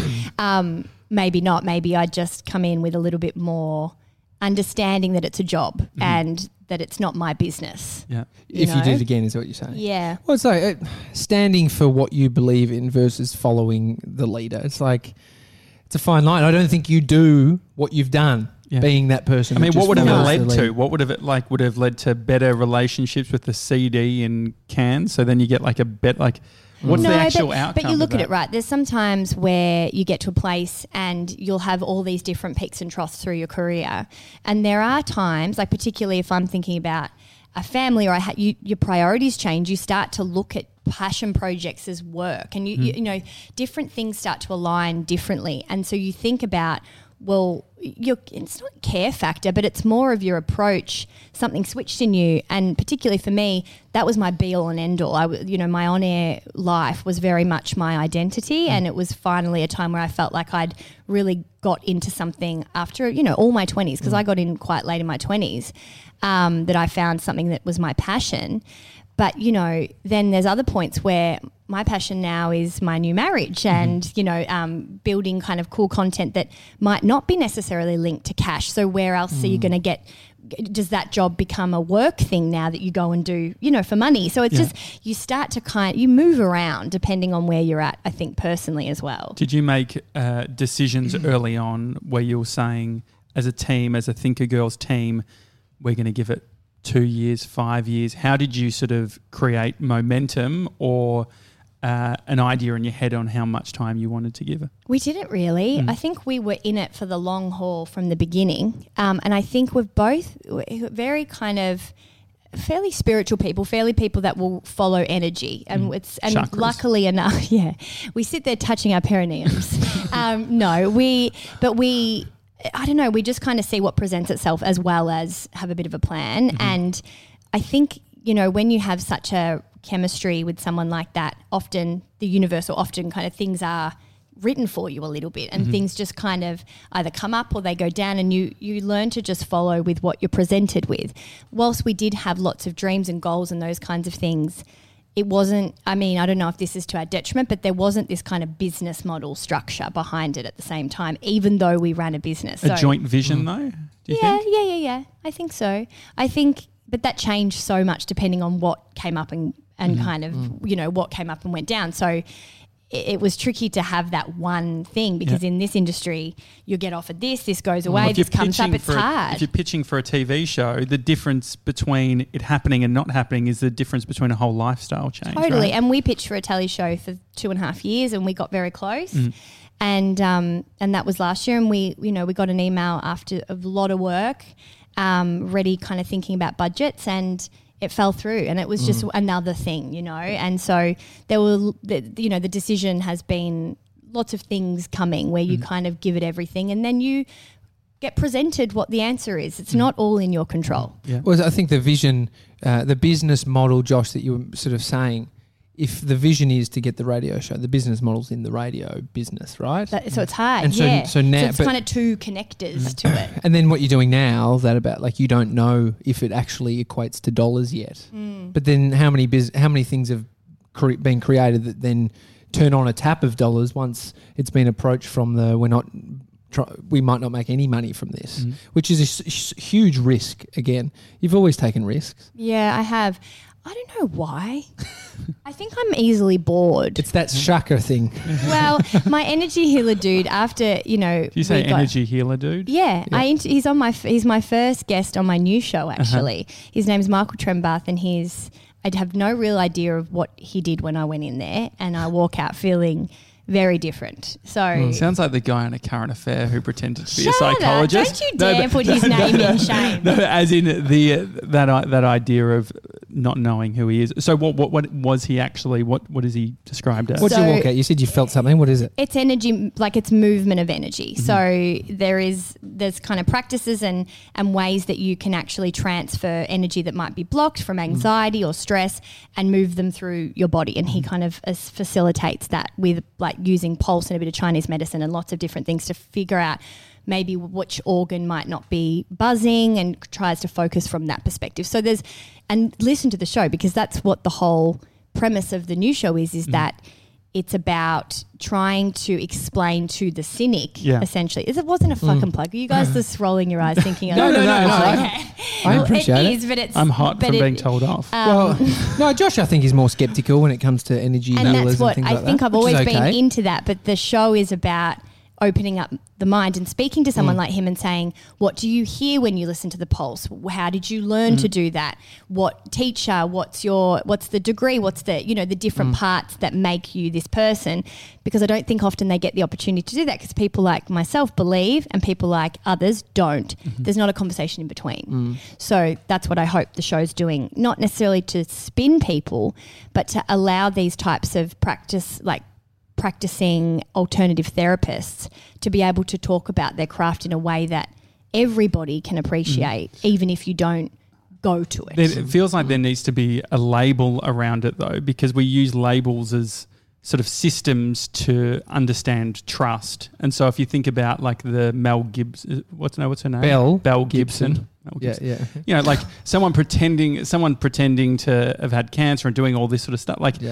Maybe not. Maybe I'd just come in with a little bit more understanding that it's a job and that it's not my business. Yeah. You did it again is what you're saying. Yeah. Well, it's like standing for what you believe in versus following the leader. It's like it's a fine line. I don't think you do what you've done. Yeah. Being that person. I mean, what would have it led to? What would have led to better relationships with the CD and Cairns? So then you get like a bet, like what's the actual outcome? But you look at it right. There's sometimes where you get to a place and you'll have all these different peaks and troughs through your career, and there are times, like particularly if I'm thinking about a family or your priorities change. You start to look at passion projects as work, and you know different things start to align differently, and so you think about. Well, it's not care factor, but it's more of your approach. Something switched in you, and particularly for me, that was my be all and end all. My on-air life was very much my identity, and it was finally a time where I felt like I'd really got into something after all my 20s, because I got in quite late in my 20s, that I found something that was my passion. But, you know, then there's other points where my passion now is my new marriage and, you know, building kind of cool content that might not be necessarily linked to cash. So where else are you going to get – does that job become a work thing now that you go and do, you know, for money? So it's just you start to you move around depending on where you're at, I think, personally as well. Did you make decisions early on where you were saying as a team, as a Thinker Girls team, we're going to give it 2 years, 5 years? How did you sort of create momentum or an idea in your head on how much time you wanted to give it? We didn't really. I think we were in it for the long haul from the beginning. And I think we're both very kind of fairly spiritual people, fairly people that will follow energy. And Chakras. Luckily enough, we sit there touching our perineums. I don't know, we just kind of see what presents itself as well as have a bit of a plan. And I think, you know, when you have such a chemistry with someone like that, often the universe or often kind of things are written for you a little bit and things just kind of either come up or they go down and you learn to just follow with what you're presented with. Whilst we did have lots of dreams and goals and those kinds of things, it wasn't, I mean, I don't know if this is to our detriment, but there wasn't this kind of business model structure behind it at the same time, even though we ran a business. A joint vision though, do you think? Yeah. I think so. But that changed so much depending on what came up and kind of, you know, what came up and went down. So it was tricky to have that one thing because in this industry, you get offered this goes away, this comes up, it's hard. If you're pitching for a TV show, the difference between it happening and not happening is the difference between a whole lifestyle change. Totally. Right? And we pitched for a telly show for 2.5 years and we got very close. And that was last year. And we got an email after a lot of work, ready kind of thinking about budgets, and it fell through, and it was just another thing, you know. And so there were, the decision has been lots of things coming where you kind of give it everything, and then you get presented what the answer is. It's not all in your control. Yeah. Well, I think the vision, the business model, Josh, that you were sort of saying, if the vision is to get the radio show, the business model's in the radio business, right? So it's hard, and so now, it's kind of two connectors to it. And then what you're doing now, that about like you don't know if it actually equates to dollars yet. But then how many things have been created that then turn on a tap of dollars once it's been approached from we might not make any money from this, which is a huge risk. Again, you've always taken risks. Yeah, I have. I don't know why. I think I'm easily bored. It's that Shaka thing. Well, my energy healer dude, after, you know. Do you say energy healer dude? Yeah. He's my first guest on my new show, actually. His name's Michael Trembath, and I'd have no real idea of what he did when I went in there, and I walk out feeling very different. So sounds like the guy on A Current Affair who pretended to be a Shut psychologist. Up. Don't you dare put his name in shame. No, as in that idea of not knowing who he is. So what was he actually? What is he described as? What did you walk out? You said you felt something. What is it? It's energy, like it's movement of energy. So there's kind of practices and ways that you can actually transfer energy that might be blocked from anxiety or stress and move them through your body. And he kind of facilitates that with like using pulse and a bit of Chinese medicine and lots of different things to figure out maybe which organ might not be buzzing, and tries to focus from that perspective. So and listen to the show, because that's what the whole premise of the new show is that it's about trying to explain to the cynic, essentially. It wasn't a fucking plug. Are you guys just rolling your eyes thinking, No. Okay. I appreciate it. Is, but it's, I'm hot but from being told off. No, Josh, I think is more skeptical when it comes to energy and healers that's what and things I like think that. I've always been into that. But the show is about opening up the mind and speaking to someone like him and saying, what do you hear when you listen to the pulse? How did you learn to do that? What teacher, what's the degree, what's the, the different parts that make you this person? Because I don't think often they get the opportunity to do that, because people like myself believe and people like others don't. There's not a conversation in between. So that's what I hope the show's doing, not necessarily to spin people, but to allow these types of practicing alternative therapists to be able to talk about their craft in a way that everybody can appreciate, even if you don't go to it. It feels like there needs to be a label around it, though, because we use labels as sort of systems to understand trust. And so if you think about like the Mel Gibson, what's her name? Belle Gibson. You know, like someone pretending to have had cancer and doing all this sort of stuff. Like,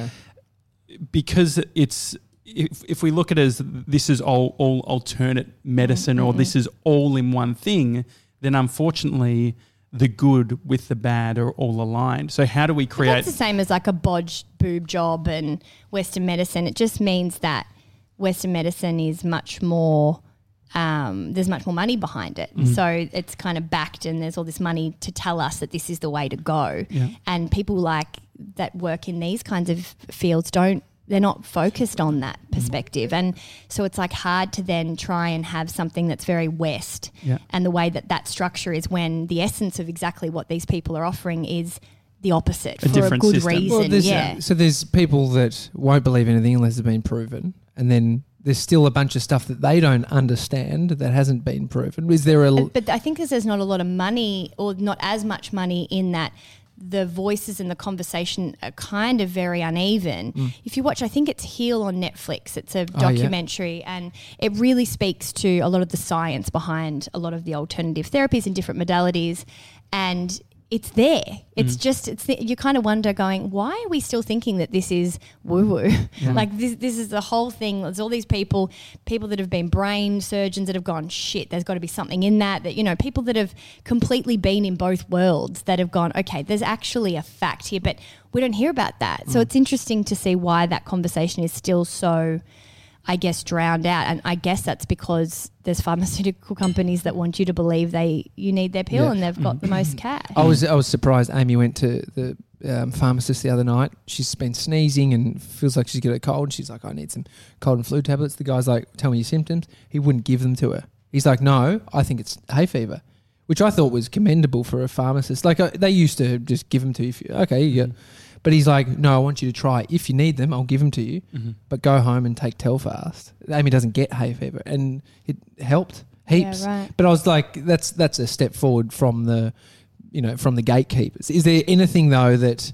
because it's, if we look at it as this is all alternate medicine or this is all in one thing, then unfortunately the good with the bad are all aligned. So how do we create... That's the same as like a bodged boob job and Western medicine. It just means that Western medicine is much more... there's much more money behind it. So it's kind of backed and there's all this money to tell us that this is the way to go. And people like that work in these kinds of fields they're not focused on that perspective. And so it's like hard to then try and have something that's very West. And the way that structure is when the essence of exactly what these people are offering is the opposite for a good reason. Well, so there's people that won't believe anything unless it's been proven. And then there's still a bunch of stuff that they don't understand that hasn't been proven. Is there But I think there's not a lot of money or not as much money in that the voices in the conversation are kind of very uneven. If you watch, I think it's Heal on Netflix. It's a documentary and it really speaks to a lot of the science behind a lot of the alternative therapies and different modalities. And it's there. It's just, you kind of wonder going, why are we still thinking that this is woo-woo? Like this is the whole thing. There's all these people that have been brain surgeons that have gone, shit, there's got to be something in that, you know, people that have completely been in both worlds that have gone, okay, there's actually a fact here, but we don't hear about that. So it's interesting to see why that conversation is still so, I guess, drowned out. And I guess that's because there's pharmaceutical companies that want you to believe you need their pill and they've got the most cash. I was surprised. Amy went to the pharmacist the other night. She's been sneezing and feels like she's got a cold. She's like, I need some cold and flu tablets. The guy's like, tell me your symptoms. He wouldn't give them to her. He's like, no, I think it's hay fever, which I thought was commendable for a pharmacist. Like they used to just give them to you. Okay, you go. But he's like, no, I want you to try. If you need them, I'll give them to you. But go home and take Telfast. Amy doesn't get hay fever, and it helped heaps. Yeah, right. But I was like, that's a step forward from the gatekeepers. Is there anything though that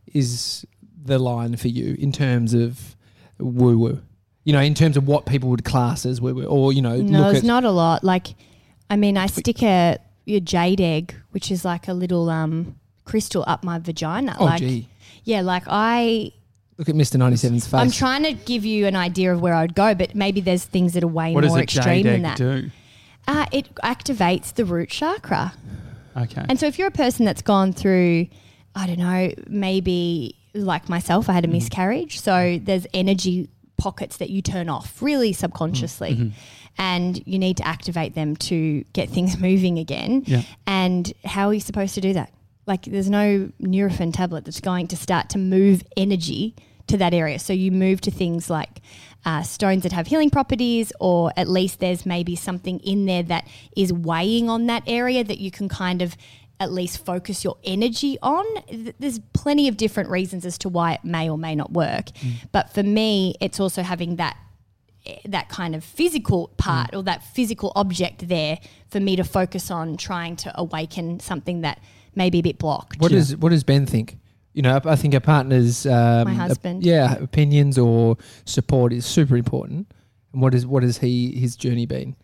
is the line for you in terms of woo woo? You know, in terms of what people would class as woo woo, or no, there's not a lot. Like, I mean, I stick a jade egg, which is like a little crystal up my vagina. Oh, gee. Yeah, like I... Look at Mr. 97's face. I'm trying to give you an idea of where I would go, but maybe there's things that are way more extreme than that. What does a jade egg do? It activates the root chakra. Okay. And so if you're a person that's gone through, I don't know, maybe like myself, I had a miscarriage. So there's energy pockets that you turn off really subconsciously. And you need to activate them to get things moving again. Yeah. And how are you supposed to do that? Like there's no Nurofen tablet that's going to start to move energy to that area. So you move to things like stones that have healing properties, or at least there's maybe something in there that is weighing on that area that you can kind of at least focus your energy on. There's plenty of different reasons as to why it may or may not work. But for me, it's also having that kind of physical part or that physical object there for me to focus on trying to awaken something that may be a bit blocked. What does Ben think? You know, I think a partner's my husband. Opinions or support is super important. And what has his journey been?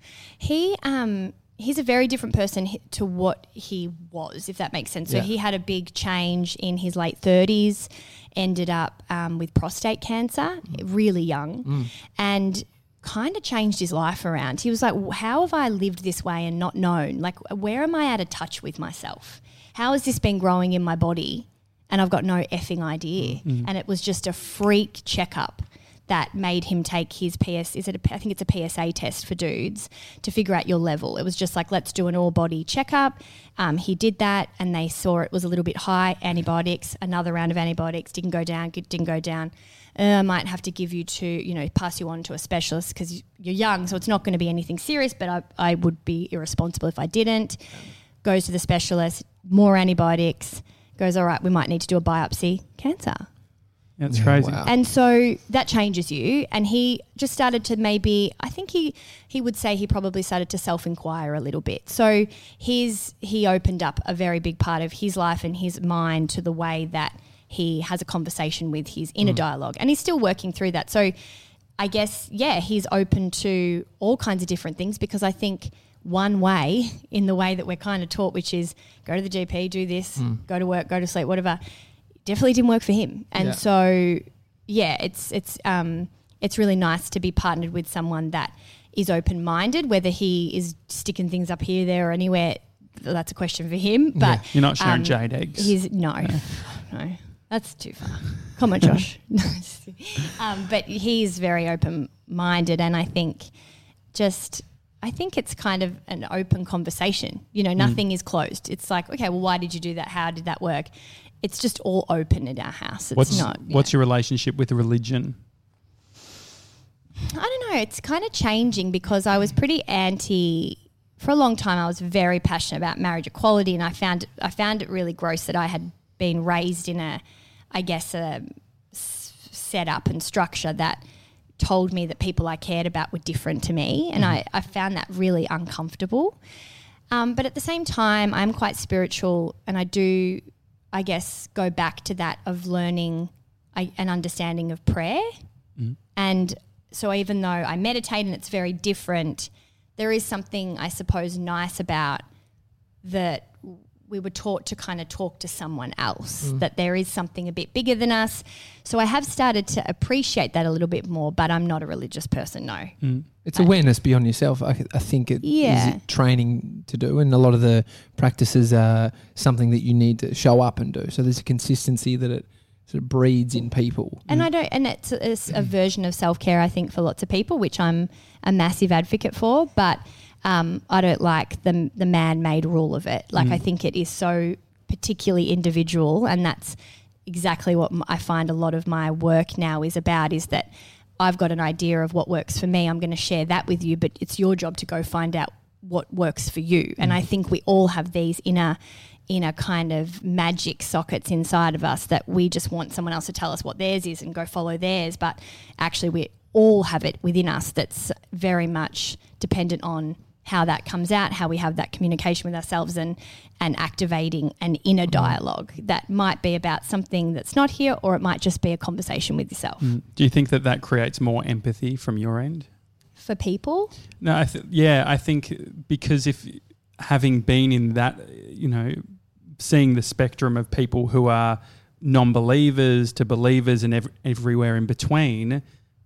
He's a very different person to what he was, if that makes sense. So he had a big change in his late 30s, ended up with prostate cancer, really young, and kind of changed his life around. He was like, how have I lived this way and not known? Like, where am I out of touch with myself? How has this been growing in my body and I've got no effing idea? And it was just a freak checkup that made him take his I think it's a PSA test for dudes to figure out your level. It was just like, let's do an all-body checkup. He did that and they saw it was a little bit high, antibiotics, another round of antibiotics, didn't go down. I might have to give you pass you on to a specialist because you're young, so it's not going to be anything serious, but I would be irresponsible if I didn't. Goes to the specialist, more antibiotics, goes, all right, we might need to do a biopsy, cancer. That's crazy. Wow. And so that changes you. And he just started to I think he would say he probably started to self-inquire a little bit. So he opened up a very big part of his life and his mind to the way that he has a conversation with his inner dialogue. And he's still working through that. So I guess, he's open to all kinds of different things, because I think one way, in the way that we're kind of taught, which is go to the GP, do this, go to work, go to sleep, whatever, definitely didn't work for him. And so, it's really nice to be partnered with someone that is open-minded. Whether he is sticking things up here, there, or anywhere, that's a question for him. But you're not sharing jade eggs. No, that's too far. Come on, Josh. But he's very open-minded, and I think it's kind of an open conversation. You know, nothing is closed. It's like, okay, well, why did you do that? How did that work? It's just all open in our house. What's your relationship with religion? I don't know. It's kind of changing, because I was pretty for a long time. I was very passionate about marriage equality, and I found it really gross that I had been raised in a setup and structure that told me that people I cared about were different to me, and I found that really uncomfortable. But at the same time, I'm quite spiritual, and I do, I guess, go back to that of learning an understanding of prayer. And so even though I meditate and it's very different, there is something, I suppose, nice about that we were taught to kind of talk to someone else, that there is something a bit bigger than us. So I have started to appreciate that a little bit more, but I'm not a religious person, no. It's awareness beyond yourself. I think it is training to do, and a lot of the practices are something that you need to show up and do. So there's a consistency that it sort of breeds in people. And it's a version of self-care, I think, for lots of people, which I'm a massive advocate for, but I don't like the man-made rule of it. Like I think it is so particularly individual, and that's exactly what I find a lot of my work now is about, is that I've got an idea of what works for me. I'm going to share that with you, but it's your job to go find out what works for you. And I think we all have these inner kind of magic sockets inside of us that we just want someone else to tell us what theirs is and go follow theirs. But actually we all have it within us that's very much dependent on how that comes out, how we have that communication with ourselves, and activating an inner dialogue that might be about something that's not here, or it might just be a conversation with yourself. Do you think that creates more empathy from your end? For people? No, I think because if having been in that, seeing the spectrum of people who are non-believers to believers and everywhere in between,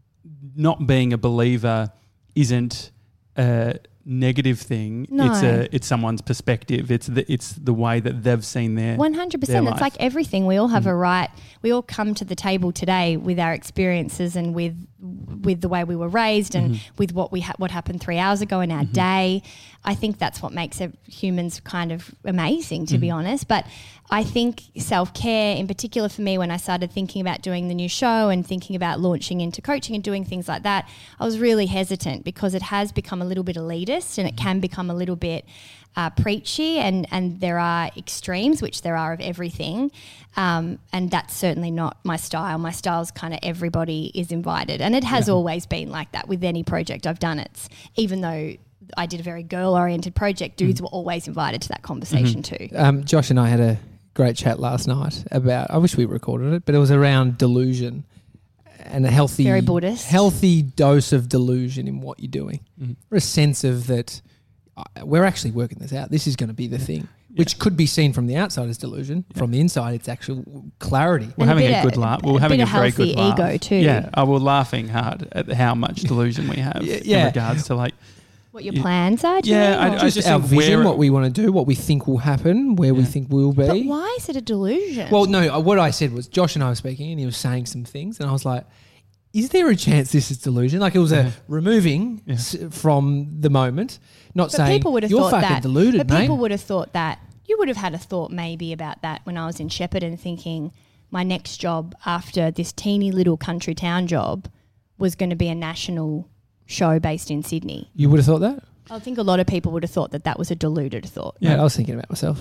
not being a believer isn't a negative thing. No. It's someone's perspective. It's the way that they've seen their 100%. It's like everything. We all have a right. We all come to the table today with our experiences and with the way we were raised and with what happened 3 hours ago in our day. I think that's what makes humans kind of amazing, to be honest. But I think self-care, in particular for me, when I started thinking about doing the new show and thinking about launching into coaching and doing things like that, I was really hesitant because it has become a little bit elitist and it can become a little bit preachy, and there are extremes, which there are of everything, and that's certainly not my style. My style is kind of everybody is invited, and it has always been like that with any project I've done. It's even though I did a very girl-oriented project, dudes were always invited to that conversation too. Josh and I had a great chat last night about, I wish we recorded it, but it was around delusion and a healthy, very Buddhist, healthy dose of delusion in what you're doing, or a sense of that we're actually working this out. This is going to be the thing, which could be seen from the outside as delusion. From the inside, it's actual clarity. We're having a good laugh. We're having a very good laugh. Ego too. Yeah, we're laughing hard at how much delusion we have in regards to what your plans are. I just our vision, what we want to do, what we think will happen, where we think we'll be. But why is it a delusion? Well, no, what I said was Josh and I were speaking and he was saying some things and I was like, is there a chance this is delusion? Like it was a removing from the moment, not saying people would have you're thought fucking that, deluded, but mate. People would have thought that. You would have had a thought maybe about that when I was in Shepparton, thinking my next job after this teeny little country town job was going to be a national show based in Sydney. You would have thought that? I think a lot of people would have thought that was a deluded thought. Yeah, I was thinking about myself.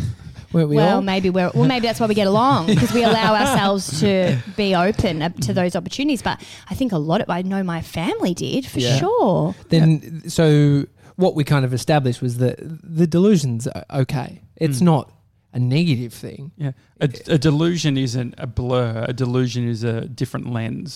Maybe that's why we get along, because we allow ourselves to be open to those opportunities. But I think I know my family did for sure. Then, so what we kind of established was that the delusion's okay. It's not a negative thing. Yeah, a delusion isn't a blur. A delusion is a different lens.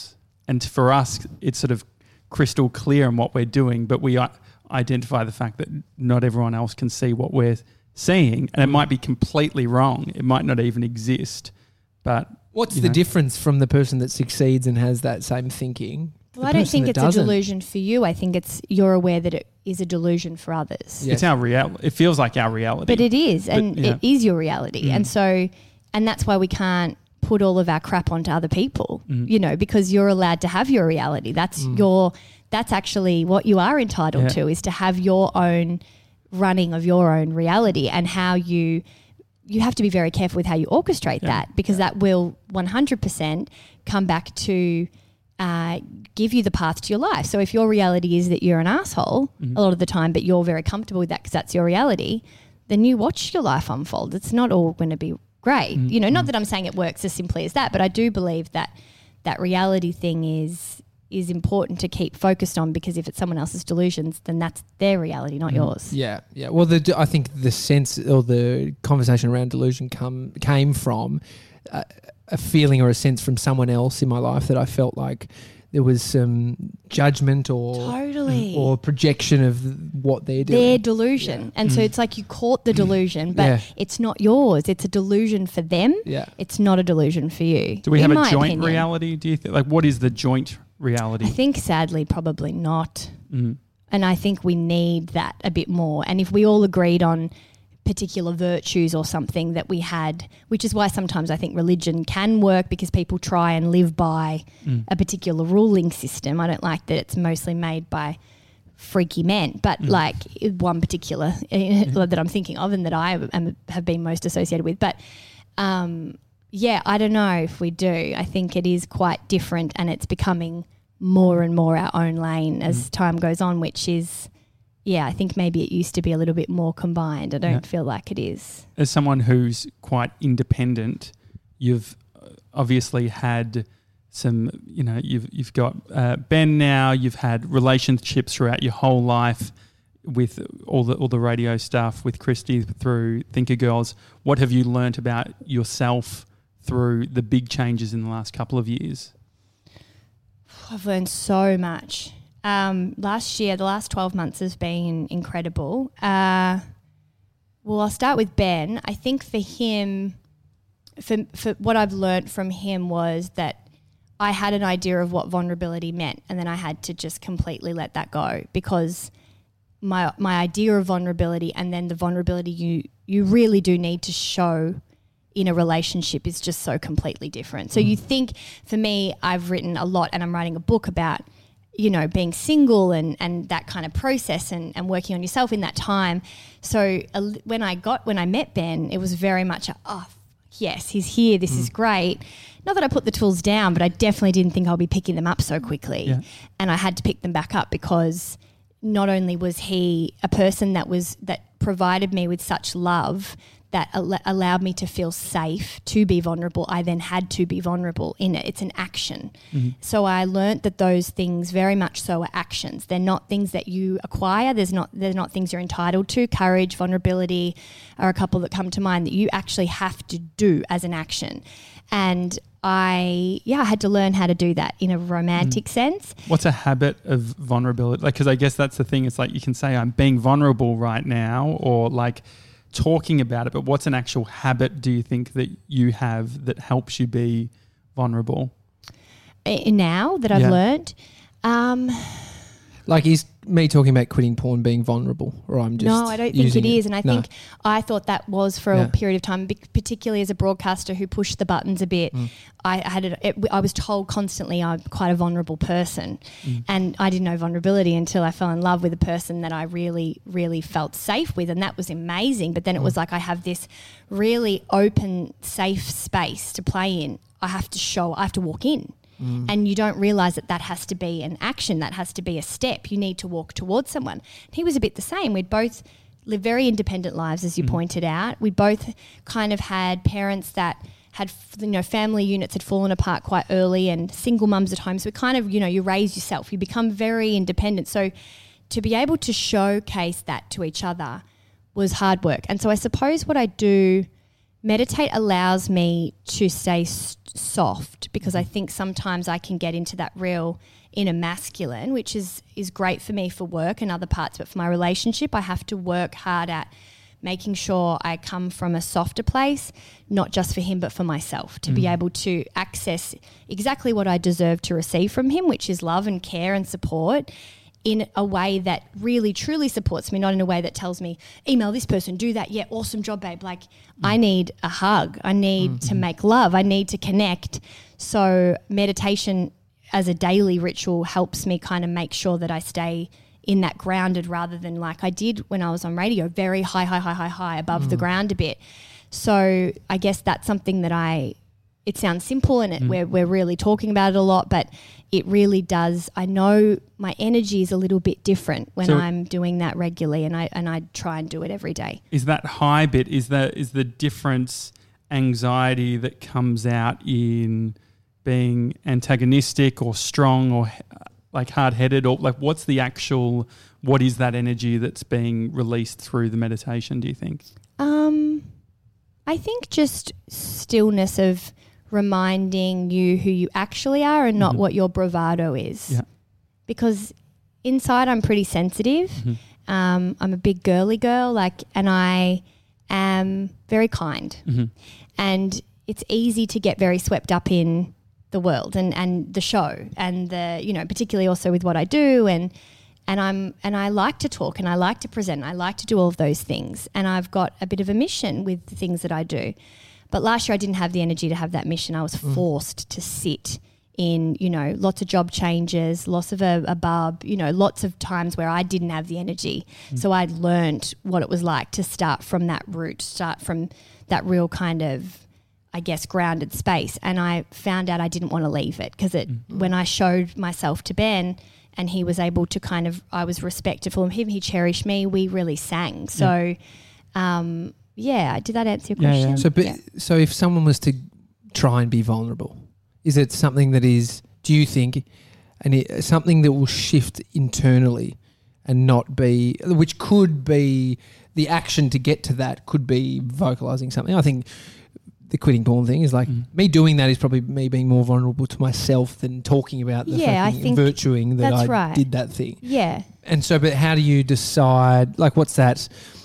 And for us, it's sort of crystal clear in what we're doing, but we identify the fact that not everyone else can see what we're seeing, and it might be completely wrong. It might not even exist. But what's the difference from the person that succeeds and has that same thinking? Well, I don't think it's a delusion for you. I think you're aware that it is a delusion for others. Yes. It's our reality. It feels like our reality. But it is, it is your reality. And that's why we can't put all of our crap onto other people, because you're allowed to have your reality. That's that's actually what you are entitled to, is to have your own running of your own reality, and how you have to be very careful with how you orchestrate that, because that will 100% come back to give you the path to your life. So if your reality is that you're an asshole a lot of the time, but you're very comfortable with that because that's your reality, then you watch your life unfold. It's not all going to be great. Not that I'm saying it works as simply as that, but I do believe that that reality thing is important to keep focused on, because if it's someone else's delusions, then that's their reality, not yours. Yeah, yeah. Well, I think the sense or the conversation around delusion came from a feeling or a sense from someone else in my life that I felt like there was some judgment or projection of what they're doing. Their delusion. Yeah. And so it's like you caught the delusion, but it's not yours. It's a delusion for them. Yeah. It's not a delusion for you. Do we have a joint reality, do you think? Like, what is the joint reality? I think sadly probably not. And I think we need that a bit more. And if we all agreed on particular virtues or something that we had, which is why sometimes I think religion can work, because people try and live by a particular ruling system. I don't like that it's mostly made by freaky men, but like one particular that I'm thinking of and that I have been most associated with. But I don't know if we do. I think it is quite different, and it's becoming more and more our own lane as time goes on, which is, I think maybe it used to be a little bit more combined. I don't feel like it is. As someone who's quite independent, you've obviously had some, you've got Ben now, you've had relationships throughout your whole life with all the radio stuff, with Christy through Thinker Girls. What have you learnt about yourself through the big changes in the last couple of years? I've learned so much. Last year, the last 12 months has been incredible. Well, I'll start with Ben. I think for him, for what I've learnt from him was that I had an idea of what vulnerability meant, and then I had to just completely let that go, because my idea of vulnerability and then the vulnerability you really do need to show in a relationship is just so completely different. So you think, for me, I've written a lot, and I'm writing a book about being single and that kind of process and working on yourself in that time. So when I met Ben, it was very much yes, he's here. This is great. Not that I put the tools down, but I definitely didn't think I'll be picking them up so quickly. Yeah. And I had to pick them back up, because not only was he a person that provided me with such love that allowed me to feel safe to be vulnerable, I then had to be vulnerable in it. It's an action. So I learnt that those things very much so are actions. They're not things that you acquire. They're not things you're entitled to. Courage, vulnerability are a couple that come to mind that you actually have to do as an action. And I had to learn how to do that in a romantic sense. What's a habit of vulnerability? Like, because I guess that's the thing. It's like you can say I'm being vulnerable right now, or like talking about it, but what's an actual habit do you think that you have that helps you be vulnerable? Now that I've learned? Like, is me talking about quitting porn being vulnerable, or I'm just No, I don't think it is. And I think I thought that was for a period of time, particularly as a broadcaster who pushed the buttons a bit. I was told constantly I'm quite a vulnerable person, and I didn't know vulnerability until I fell in love with a person that I really, really felt safe with, and that was amazing. But then it was like I have this really open, safe space to play in. I have to walk in. And you don't realise that has to be an action, that has to be a step. You need to walk towards someone. He was a bit the same. We'd both lived very independent lives, as you pointed out. We both kind of had parents that had, family units had fallen apart quite early, and single mums at home. So we kind of, you raise yourself. You become very independent. So to be able to showcase that to each other was hard work. And so I suppose what I do meditate allows me to stay soft, because I think sometimes I can get into that real inner masculine, which is great for me for work and other parts, but for my relationship, I have to work hard at making sure I come from a softer place, not just for him, but for myself, to be able to access exactly what I deserve to receive from him, which is love and care and support, in a way that really truly supports me, not in a way that tells me, email this person, do that, yeah, awesome job, babe. Like, I need a hug. I need to make love. I need to connect. So meditation as a daily ritual helps me kind of make sure that I stay in that grounded, rather than like I did when I was on radio, very high above the ground a bit. So I guess that's something that it sounds simple, and we're really talking about it a lot, but it really does. I know my energy is a little bit different when I'm doing that regularly, and I try and do it every day. Is that high bit, is the difference anxiety that comes out in being antagonistic or strong or like hard-headed, or like what is that energy that's being released through the meditation, do you think? I think just stillness of reminding you who you actually are and not what your bravado is. Yeah. Because inside I'm pretty sensitive. I'm a big girly girl, and I am very kind. And it's easy to get very swept up in the world and the show and particularly also with what I do, and I like to talk and I like to present and I like to do all of those things, and I've got a bit of a mission with the things that I do. But last year I didn't have the energy to have that mission. I was forced to sit in, lots of job changes, loss of a bub, lots of times where I didn't have the energy. So I learned what it was like to start from that root, start from that real kind of, I guess, grounded space. And I found out I didn't want to leave it, because when I showed myself to Ben and he was able to I was respectful of him, he cherished me, we really sang. So, did that answer your question? Yeah. So if someone was to try and be vulnerable, is it something that is, do you think, something that will shift internally and not be, which could be the action to get to that, could be vocalizing something? I think the quitting porn thing is like me doing that is probably me being more vulnerable to myself than talking about the fucking virtuing that I did that thing. Yeah. And so, but how do you decide, like, what's that?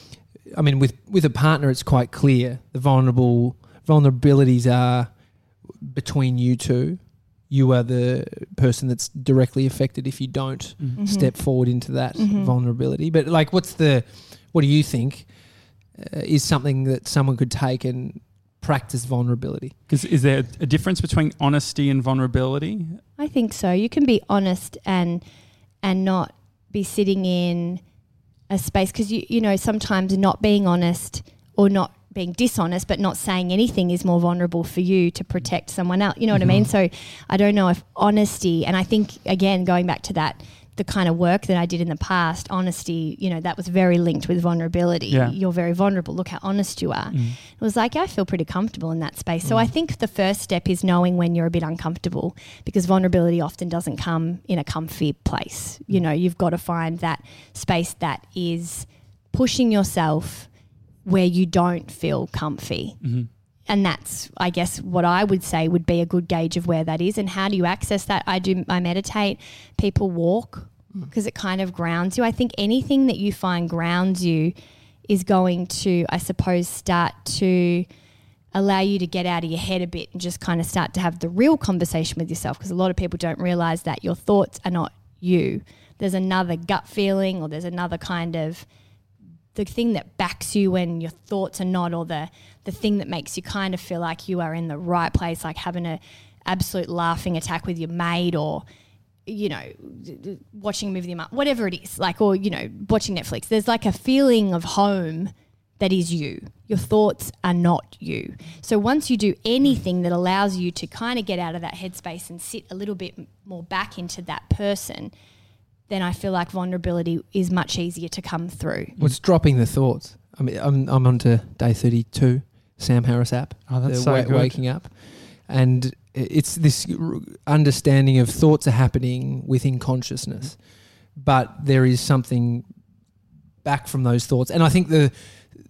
I mean, with a partner, it's quite clear. The vulnerabilities are between you two. You are the person that's directly affected if you don't step forward into that vulnerability. But like, what do you think is something that someone could take and practice vulnerability? Because is there a difference between honesty and vulnerability? I think so. You can be honest and not be sitting in a space, because sometimes not being honest or not being dishonest but not saying anything is more vulnerable for you to protect someone else. You know what I mean? So I don't know if honesty, and I think, again, going back to that, the kind of work that I did in the past, honesty, that was very linked with vulnerability. Yeah. You're very vulnerable. Look how honest you are. It was like, I feel pretty comfortable in that space. So I think the first step is knowing when you're a bit uncomfortable, because vulnerability often doesn't come in a comfy place. You've got to find that space that is pushing yourself where you don't feel comfy. And that's, I guess, what I would say would be a good gauge of where that is. And how do you access that? I meditate. People walk, because it kind of grounds you. I think anything that you find grounds you is going to, I suppose, start to allow you to get out of your head a bit and just kind of start to have the real conversation with yourself, because a lot of people don't realise that your thoughts are not you. There's another gut feeling, or there's another kind of the thing that backs you when your thoughts are not, or the thing that makes you kind of feel like you are in the right place, like having an absolute laughing attack with your mate, or, watching a movie with your mum, whatever it is, like, or, watching Netflix. There's like a feeling of home that is you. Your thoughts are not you. So once you do anything that allows you to kind of get out of that headspace and sit a little bit more back into that person, then I feel like vulnerability is much easier to come through. What's dropping the thoughts? I mean, I'm on to day 32, Sam Harris app. Oh, that's so good. Waking up. And it's this understanding of thoughts are happening within consciousness, but there is something back from those thoughts. And I think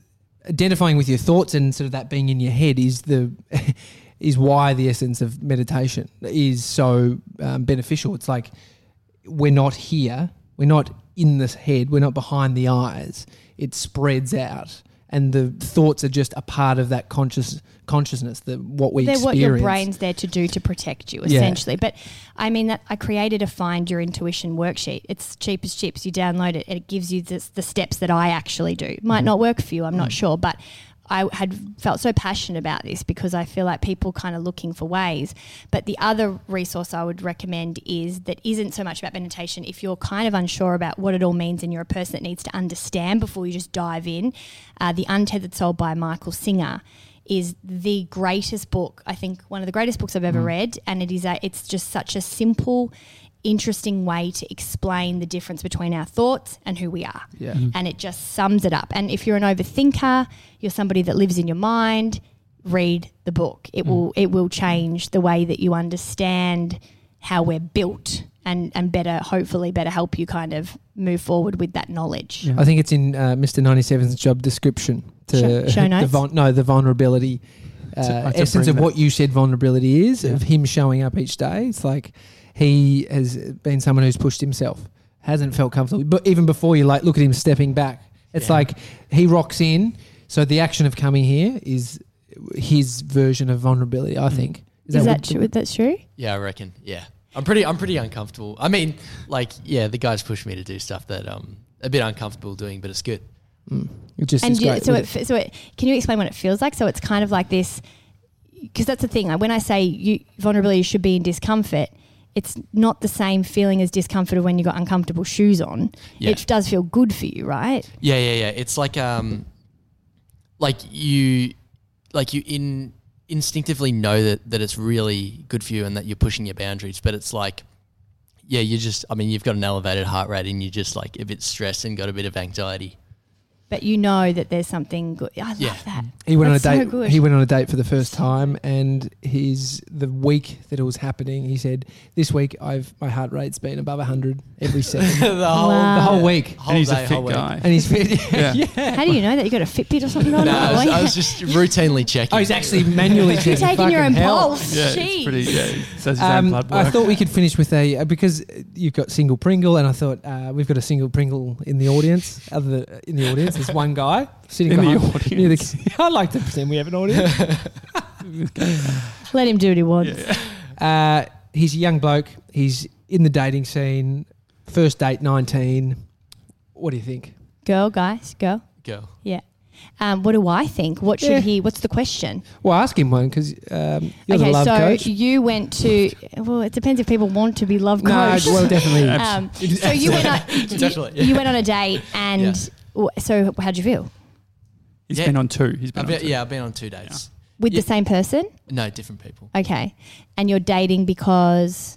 identifying with your thoughts and sort of that being in your head is is why the essence of meditation is so beneficial. It's like we're not here, we're not in this head, we're not behind the eyes. It spreads out, and the thoughts are just a part of that consciousness, what we experience. They're what your brain's there to do to protect you, essentially. But I mean, that I created a Find Your Intuition worksheet. It's cheap as chips. You download it and it gives you the steps that I actually do. It might not work for you, I'm not sure, but I had felt so passionate about this because I feel like people kind of looking for ways. But the other resource I would recommend that isn't so much about meditation. If you're kind of unsure about what it all means and you're a person that needs to understand before you just dive in, The Untethered Soul by Michael Singer is the greatest book, I think one of the greatest books I've ever read, and it's just such a simple, interesting way to explain the difference between our thoughts and who we are. Yeah. And it just sums it up. And if you're an overthinker, you're somebody that lives in your mind, read the book. It will change the way that you understand how we're built and hopefully better help you kind of move forward with that knowledge. Yeah. I think it's in Mr. 97's job description to show notes? the vulnerability essence of what you said vulnerability is, of him showing up each day. It's like he has been someone who's pushed himself, hasn't felt comfortable. But even before you look at him stepping back, it's like he rocks in. So the action of coming here is his version of vulnerability, I think. Is that true? That's true? Yeah, I reckon. Yeah. I'm pretty uncomfortable. I mean, the guys push me to do stuff that a bit uncomfortable doing, but it's good. It just is great. So can you explain what it feels like? So it's kind of like this, because that's the thing. Like when I say vulnerability should be in discomfort, it's not the same feeling as discomfort of when you got uncomfortable shoes on. Yeah. It does feel good for you, right? Yeah. It's like you instinctively know that it's really good for you and that you're pushing your boundaries, but it's like, you've got an elevated heart rate and you're just like a bit stressed and got a bit of anxiety. But you know that there's something good. I love that. He went That's on a date. So good. He went on a date for the first time, and the week that it was happening, he said, "This week my heart rate's been above 100 every second, the whole week." And he's a fit guy. And he's fit. Yeah. How do you know that? You got a Fitbit or something on? No, I was just routinely checking. Oh, he's actually manually checking. You're taking your own hell. pulse. Yeah, Jeez. it's pretty. Yeah, says his own blood work. I thought we could finish with because you've got single Pringle, and I thought we've got a single Pringle in the audience. There's one guy sitting in behind the audience. I like to pretend we have an audience. Let him do what he wants. Yeah. He's a young bloke. He's in the dating scene. First date, 19. What do you think? Girl, guys, go. Go. Yeah. What do I think? What should he? What's the question? Well, ask him one because you're the love coach. You went to. Well, it depends if people want to be love coached. No, well, definitely. So you went on. Definitely. You went on a date, and so how'd you feel? He's been on two. I've been on 2 dates. With the same person? No, different people. Okay. And you're dating because?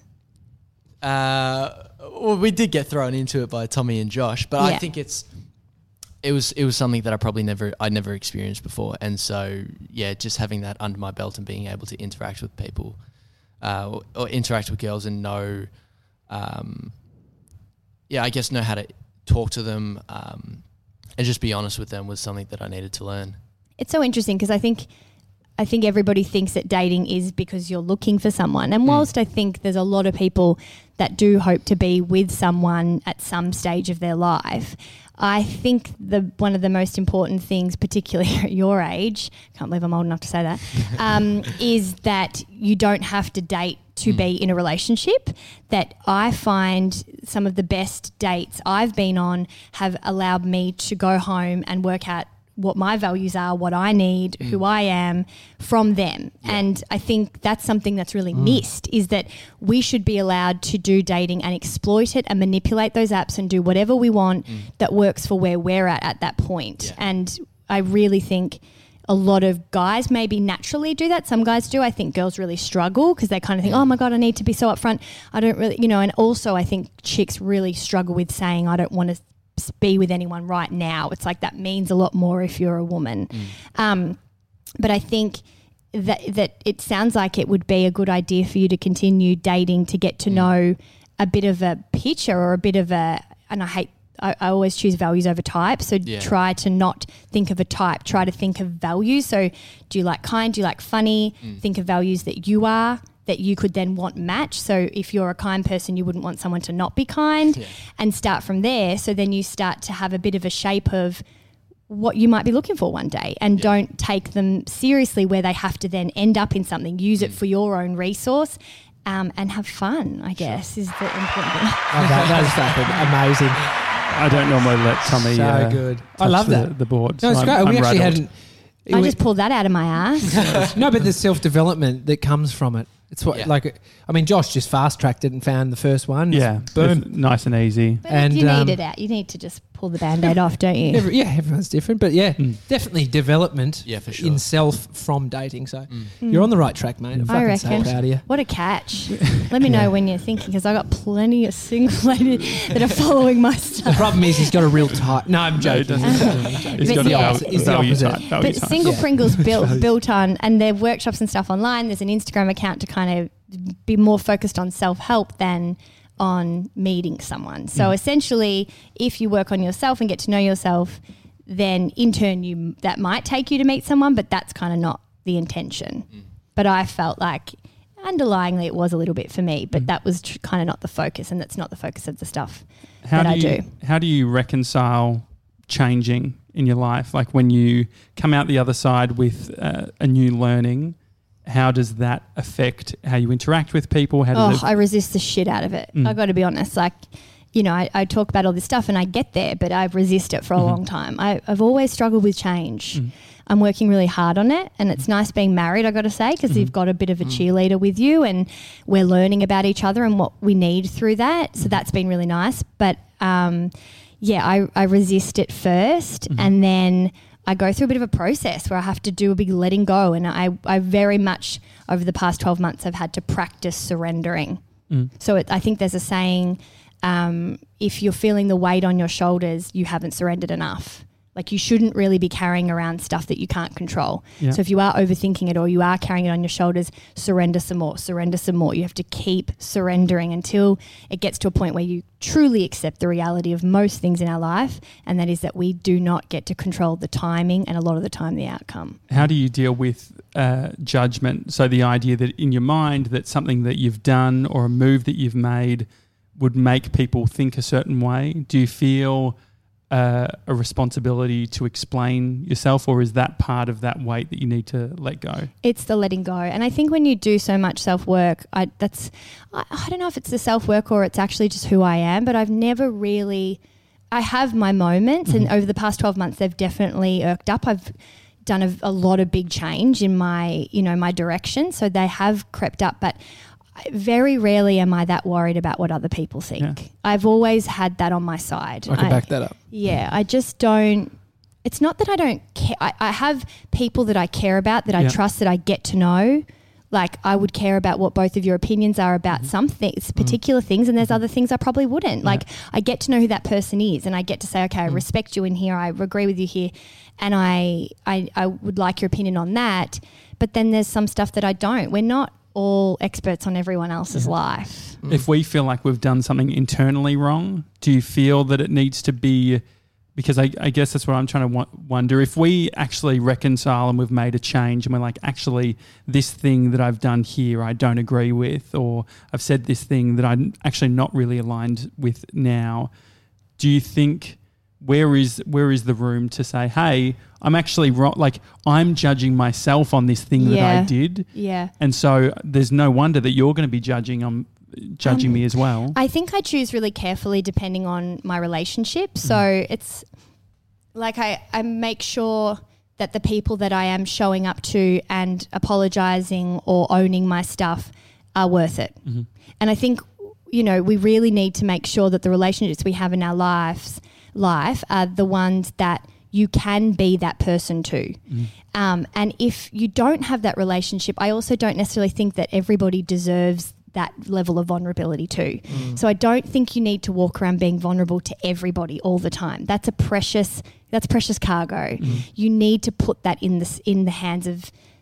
Well, we did get thrown into it by Tommy and Josh, but I think it was something that I never experienced before, and so just having that under my belt and being able to interact with people, or interact with girls and know how to talk to them, and just be honest with them was something that I needed to learn. It's so interesting because I think everybody thinks that dating is because you're looking for someone. And whilst I think there's a lot of people that do hope to be with someone at some stage of their life, I think one of the most important things, particularly at your age, can't believe I'm old enough to say that, is that you don't have to date to be in a relationship. That I find some of the best dates I've been on have allowed me to go home and work out what my values are, what I need, who I am from them. Yeah. And I think that's something that's really missed, is that we should be allowed to do dating and exploit it and manipulate those apps and do whatever we want that works for where we're at that point. Yeah. And I really think a lot of guys maybe naturally do that. Some guys do. I think girls really struggle because they kind of think, oh my God, I need to be so upfront. I don't really, and also I think chicks really struggle with saying, I don't want to be with anyone right now. It's like that means a lot more if you're a woman. But I think that it sounds like it would be a good idea for you to continue dating to get to know a bit of a picture or a bit of a, and I I always choose values over type. So try to not think of a type. Try to think of values. So do you like kind? Do you like funny? Think of values that you are, that you could then want match. So if you're a kind person, you wouldn't want someone to not be kind, and start from there. So then you start to have a bit of a shape of what you might be looking for one day, and don't take them seriously where they have to then end up in something. Use it for your own resource. And have fun, I guess, is the important thing. That's fucking amazing. I don't normally let Tommy good. I love that. The board. No, it's great. We actually hadn't. I just pulled that out of my ass. No, but the self-development that comes from it. It's what Josh just fast-tracked it and found the first one. Yeah, boom, nice and easy. But and you need it out. You need to just pull the Band-Aid off, don't you? Everyone's different, but definitely development for sure. in self from dating. So you're on the right track, mate. I'm fucking so proud of you. What a catch. Let me know when you're thinking, because I got plenty of single ladies that are following my stuff. The problem is he's got a real type. No, I'm joking. He's got a value type. But Single Pringle's built on, and their workshops and stuff online. There's an Instagram account to kind of be more focused on self-help than on meeting someone. So essentially, if you work on yourself and get to know yourself, then in turn that might take you to meet someone, but that's kind of not the intention. But I felt like underlyingly it was a little bit for me, but that was kind of not the focus, and that's not the focus of the stuff I do. How do you reconcile changing in your life? Like when you come out the other side with a new learning, how does that affect how you interact with people? I resist the shit out of it. I got to be honest. Like, you know, I talk about all this stuff and I get there, but I resist it for a long time. I've always struggled with change. I'm working really hard on it, and it's nice being married, I got to say, because you've got a bit of a cheerleader with you, and we're learning about each other and what we need through that. So that's been really nice. But I resist it first, and then I go through a bit of a process where I have to do a big letting go, and I very much over the past 12 months I've had to practice surrendering. So I think there's a saying, if you're feeling the weight on your shoulders, you haven't surrendered enough. Like you shouldn't really be carrying around stuff that you can't control. Yeah. So if you are overthinking it or you are carrying it on your shoulders, surrender some more. You have to keep surrendering until it gets to a point where you truly accept the reality of most things in our life, and that is that we do not get to control the timing and a lot of the time the outcome. How do you deal with judgment? So the idea that in your mind that something that you've done or a move that you've made would make people think a certain way. Do you feel a responsibility to explain yourself, or is that part of that weight that you need to let go? It's the letting go. And I think when you do so much self-work, I don't know if it's the self-work or it's actually just who I am, but I've never really, I have my moments, and over the past 12 months they've definitely irked up. I've done a lot of big change in my, my direction, so they have crept up, but very rarely am I that worried about what other people think. Yeah. I've always had that on my side. I can back that up. Yeah, I just don't. It's not that I don't care. I have people that I care about, that I trust, that I get to know. Like I would care about what both of your opinions are about some things, particular things, and there's other things I probably wouldn't. Like I get to know who that person is, and I get to say, okay, I respect you in here, I agree with you here, and I would like your opinion on that. But then there's some stuff that I don't. We're not all experts on everyone else's life. If we feel like we've done something internally wrong, do you feel that it needs to be, because I guess that's what I'm trying to wonder, if we actually reconcile and we've made a change and we're like, actually this thing that I've done here I don't agree with, or I've said this thing that I'm actually not really aligned with now, do you think where is the room to say, hey, I'm actually wrong, like I'm judging myself on this thing that I did. Yeah. And so there's no wonder that you're going to be judging me as well. I think I choose really carefully depending on my relationship. So it's like I make sure that the people that I am showing up to and apologising or owning my stuff are worth it. And I think, we really need to make sure that the relationships we have in our life are the ones that you can be that person to. And if you don't have that relationship, I also don't necessarily think that everybody deserves that level of vulnerability too. So I don't think you need to walk around being vulnerable to everybody all the time. That's precious cargo. You need to put that in the hands of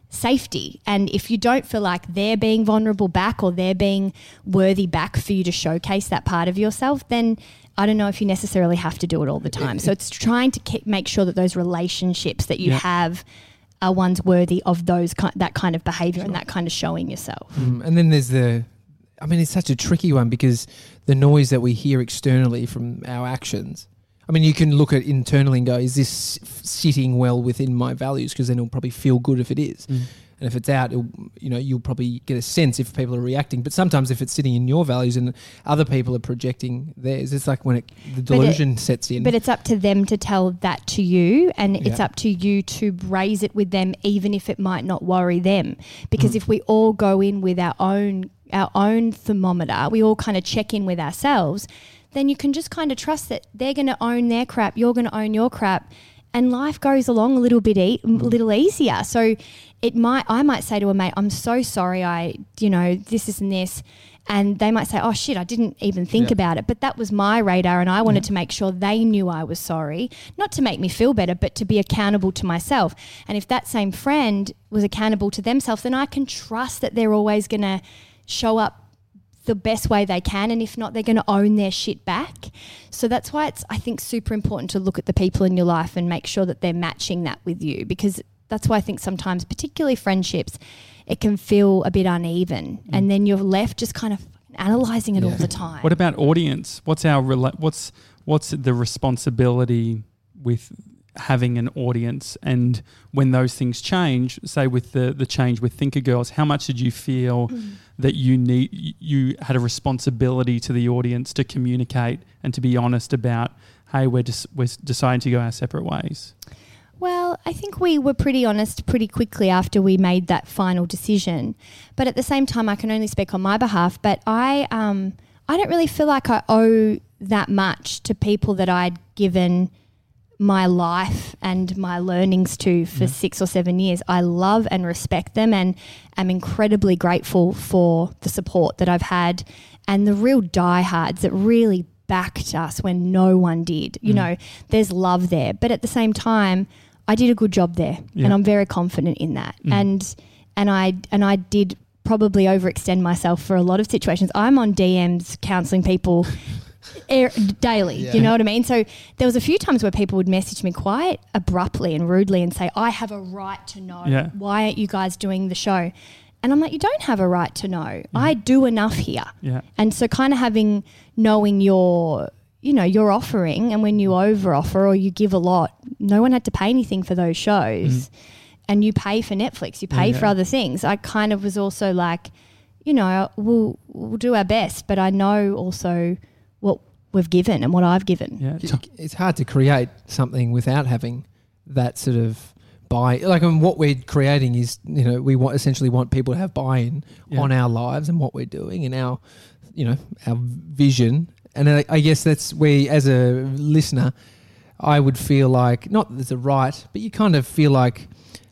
safety. And if you don't feel like they're being vulnerable back or they're being worthy back for you to showcase that part of yourself, then I don't know if you necessarily have to do it all the time. So it's trying to make sure that those relationships that you have are ones worthy of that kind of behaviour and that kind of showing yourself. And then there's it's such a tricky one because the noise that we hear externally from our actions, I mean, you can look at internally and go, is this sitting well within my values? Because then it'll probably feel good if it is. And if it's out, you'll probably get a sense if people are reacting. But sometimes if it's sitting in your values and other people are projecting theirs, it's like when the delusion sets in. But it's up to them to tell that to you, and it's up to you to raise it with them, even if it might not worry them. Because if we all go in with our own thermometer, we all kind of check in with ourselves, then you can just kind of trust that they're going to own their crap, you're going to own your crap, and life goes along a little easier. So I might say to a mate, I'm so sorry, this and this, and they might say, oh shit, I didn't even think about it, but that was my radar, and I wanted to make sure they knew I was sorry, not to make me feel better, but to be accountable to myself. And if that same friend was accountable to themselves, then I can trust that they're always going to show up the best way they can, and if not, they're going to own their shit back. So that's why it's, I think, super important to look at the people in your life and make sure that they're matching that with you, because that's why I think sometimes, particularly friendships, it can feel a bit uneven, and then you're left just kind of analysing it all the time. What about audience? What's the responsibility with having an audience, and when those things change, say with the change with Thinker Girls, how much did you feel that you had a responsibility to the audience to communicate and to be honest about, hey, we're deciding to go our separate ways? Well, I think we were pretty honest pretty quickly after we made that final decision. But at the same time, I can only speak on my behalf, but I don't really feel like I owe that much to people that I'd given my life and my learnings to for 6 or 7 years. I love and respect them, and am incredibly grateful for the support that I've had and the real diehards that really backed us when no one did. You know, there's love there. But at the same time, I did a good job there, and I'm very confident in that. And I did probably overextend myself for a lot of situations. I'm on DMs counselling people daily, you know what I mean? So there was a few times where people would message me quite abruptly and rudely and say, I have a right to know. Why aren't you guys doing the show? And I'm like, you don't have a right to know. I do enough here. And so kind of knowing your offering, and when you over offer or you give a lot, no one had to pay anything for those shows, and you pay for Netflix, you pay for other things. I kind of was also like, we'll do our best, but I know also what we've given and what I've given. It's hard to create something without having that sort of what we're creating is, we essentially want people to have buy-in on our lives and what we're doing and our vision. And I guess that's where, as a listener, I would feel like, not that there's a right, but you kind of feel like,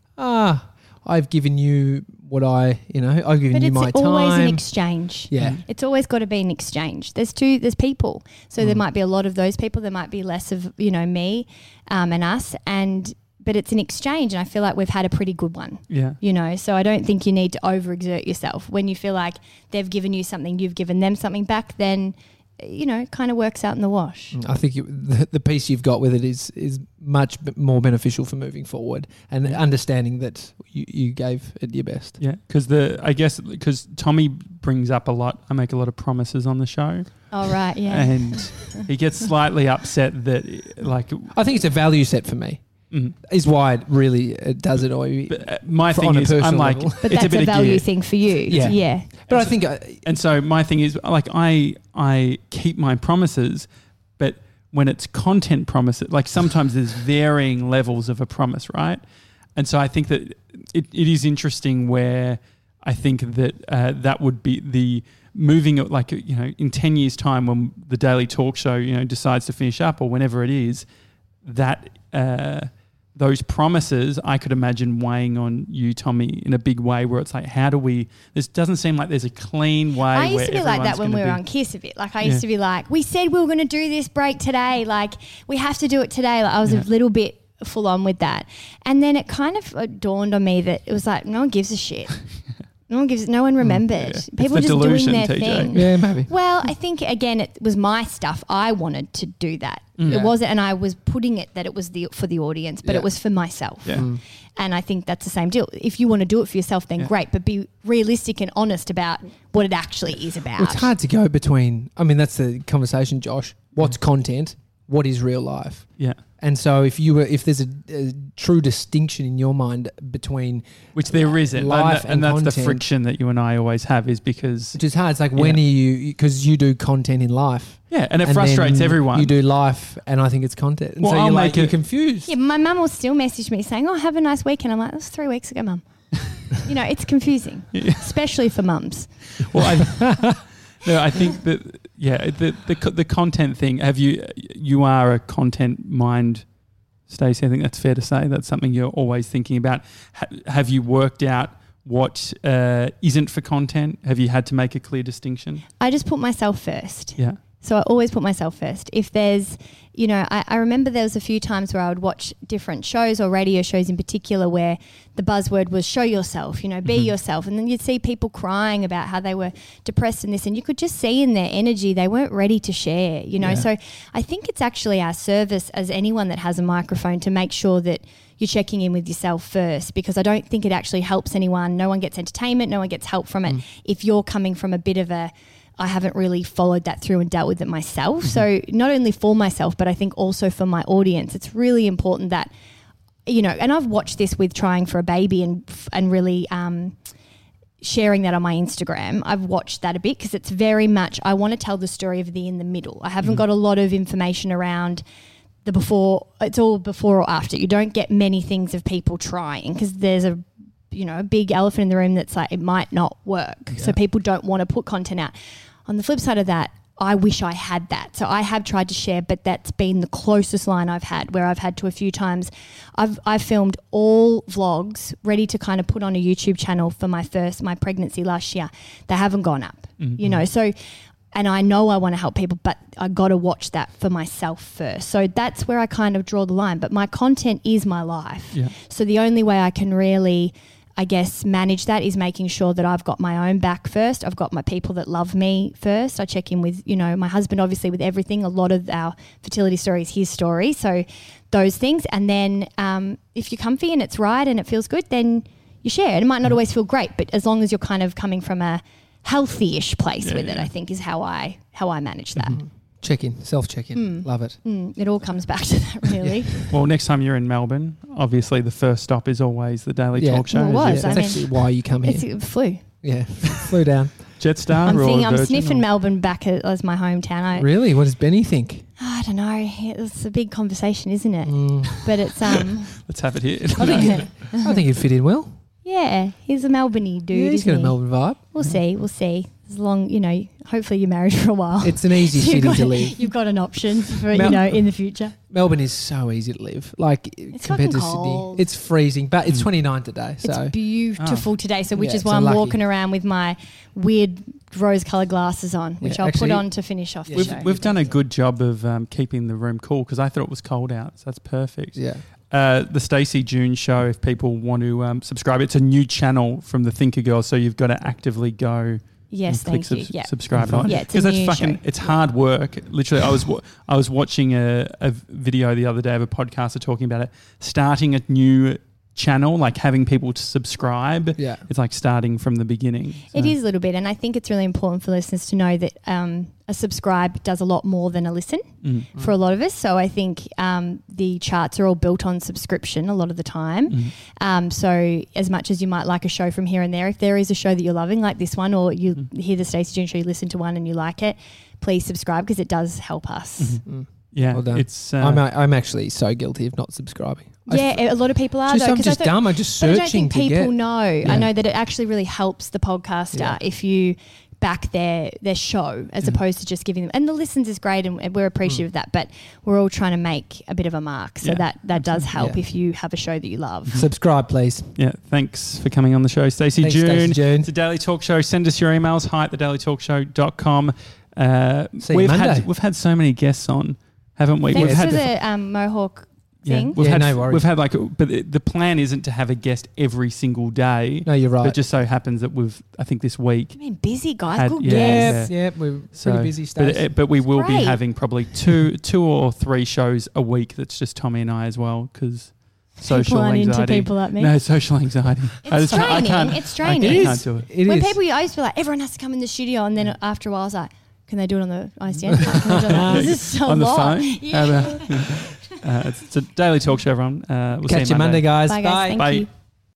I've given you what I've given you my time. But it's always an exchange. Yeah. It's always got to be an exchange. There's people. So there might be a lot of those people. There might be less of, me and us. But it's an exchange, and I feel like we've had a pretty good one. So I don't think you need to overexert yourself. When you feel like they've given you something, you've given them something back, then it kind of works out in the wash. I think the piece you've got with it is much more beneficial for moving forward, and understanding that you gave it your best. Yeah, because Tommy brings up a lot. I make a lot of promises on the show. Oh, right, yeah. And he gets slightly upset that, I think it's a value set for me. Is why it really does annoy me. But my thing is, I'm like, but it's that's a value thing for you. Yeah. But I think, and so my thing is, like, I keep my promises, but when it's content promises, like sometimes there's varying levels of a promise, right? And so I think that it is interesting where I think that that would be the moving it, like, in 10 years' time when the Daily Talk Show, decides to finish up, or whenever it is, that those promises, I could imagine weighing on you, Tommy, in a big way, where it's like, this doesn't seem like there's a clean way. I used to be like that when we were on Kiss a bit. Like, I used to be like, we said we were going to do this break today. Like, we have to do it today. Like, I was a little bit full on with that. And then it kind of dawned on me that it was like, no one gives a shit. No one remembered. People just doing their TJ. thing. Yeah, maybe. Well, I think again it was my stuff. I wanted to do that. Yeah. It wasn't, and I was putting it that it was for the audience, but it was for myself. Yeah. And I think that's the same deal. If you want to do it for yourself, then great, but be realistic and honest about what it actually is about. Well, it's hard to go between. I mean, that's the conversation, Josh. What's content? What is real life? Yeah. And so if there's a true distinction in your mind between which there isn't, life and that's content, the friction that you and I always have is because which is hard. It's like when are you, because you do content in life. Yeah, and it frustrates then everyone. You do life, and I think it's content. And Well, so I'll you're make you're it- confused. Yeah, my mum will still message me saying, "Oh, have a nice weekend." I'm like, "That was 3 weeks ago, Mum." It's confusing, especially for mums. Well, I think that the content thing. You are a content mind, Stacey. I think that's fair to say. That's something you're always thinking about. Have you worked out what isn't for content? Have you had to make a clear distinction? I just put myself first. Yeah. So I always put myself first. If there's, I remember there was a few times where I would watch different shows or radio shows in particular where the buzzword was show yourself, be yourself. And then you'd see people crying about how they were depressed and this, and you could just see in their energy they weren't ready to share, Yeah. So I think it's actually our service as anyone that has a microphone to make sure that you're checking in with yourself first, because I don't think it actually helps anyone. No one gets entertainment, no one gets help from it if you're coming from a bit of I haven't really followed that through and dealt with it myself. So not only for myself, but I think also for my audience, it's really important that, and I've watched this with trying for a baby and really sharing that on my Instagram. I've watched that a bit because it's very much, I want to tell the story of the in the middle. I haven't got a lot of information around the before. It's all before or after. You don't get many things of people trying because there's a big elephant in the room that's like, it might not work. Yeah. So people don't want to put content out. On the flip side of that, I wish I had that. So I have tried to share, but that's been the closest line I've had, where I've had to a few times. I've filmed all vlogs ready to kind of put on a YouTube channel for my pregnancy last year. They haven't gone up, so, and I know I want to help people, but I got to watch that for myself first. So that's where I kind of draw the line. But my content is my life. Yeah. So the only way I can really, I guess, manage that is making sure that I've got my own back first. I've got my people that love me first. I check in with, my husband, obviously, with everything. A lot of our fertility story is his story. So those things. And then if you're comfy and it's right and it feels good, then you share. And it might not always feel great, but as long as you're kind of coming from a healthy-ish place with it, I think is how I manage that. Self-check-in. Love it. It all comes back to that, really. Yeah. Well, next time you're in Melbourne, obviously the first stop is always the Daily Talk Show. Well, it was. That's actually why you come here. It's flu. Yeah, flew down. Jetstar I'm sniffing Melbourne back as my hometown. Really? What does Benny think? I don't know. It's a big conversation, isn't it? But it's Let's have it here. I think he'd fit in well. Yeah, he's a Melbourne-y dude. Yeah, he's got a Melbourne vibe. We'll see. As long, hopefully you're married for a while. It's an easy city to live. You've got an option for, in the future. Melbourne is so easy to live. Like, it's compared to cold. Sydney. It's freezing, but it's 29 today. So it's beautiful today. So which is why I'm walking around with my weird rose-coloured glasses on, which I'll put on to finish off the show. We've done a good job of keeping the room cool because I thought it was cold out. So that's perfect. Yeah. The Stacey June Show, if people want to subscribe, it's a new channel from the Thinker Girls, so you've got to actively go. Yes, and click subscribe on. Yeah, it's a new show. It's hard work. Literally, I was watching a video the other day of a podcaster talking about it. Starting a new channel, like having people to subscribe. Yeah, it's like starting from the beginning. So. It is a little bit, and I think it's really important for listeners to know that a subscribe does a lot more than a listen for a lot of us. So I think the charts are all built on subscription a lot of the time. So as much as you might like a show from here and there, if there is a show that you're loving like this one, or you hear the Stacey June Show, you listen to one and you like it, please subscribe because it does help us. Yeah, well done. It's I'm actually so guilty of not subscribing. Yeah, a lot of people are though. I'm just dumb. I'm just searching. I don't think people know. Yeah. I know that it actually really helps the podcaster if you back their show as opposed to just giving them. And the listens is great, and we're appreciative of that. But we're all trying to make a bit of a mark, so that does help if you have a show that you love. Subscribe, please. Yeah, thanks for coming on the show, Stacey June. It's a Daily Talk Show. Send us your emails. hi@thedailytalkshow.com. See you Monday. We've had so many guests on, haven't we? Thanks for the Mohawk thing. We've had, no worries. We've had but the plan isn't to have a guest every single day. No, you're right. But it just so happens that I think this week. I mean, busy guys, Had- good yeah, guests. Yeah, we're pretty busy, Stacey. But we will be great. having probably two or three shows a week. That's just Tommy and I as well because social People aren't into anxiety. people like me. No, social anxiety. It's draining. It's draining. I can't do it. It When is. I used to be like, everyone has to come in the studio, and then after a while, I was like, can they do it on the ICN? This is so On the long. phone. Yeah. It's a daily talk show, everyone. We'll see Catch you Monday, guys. Bye, guys. Thank Bye. you.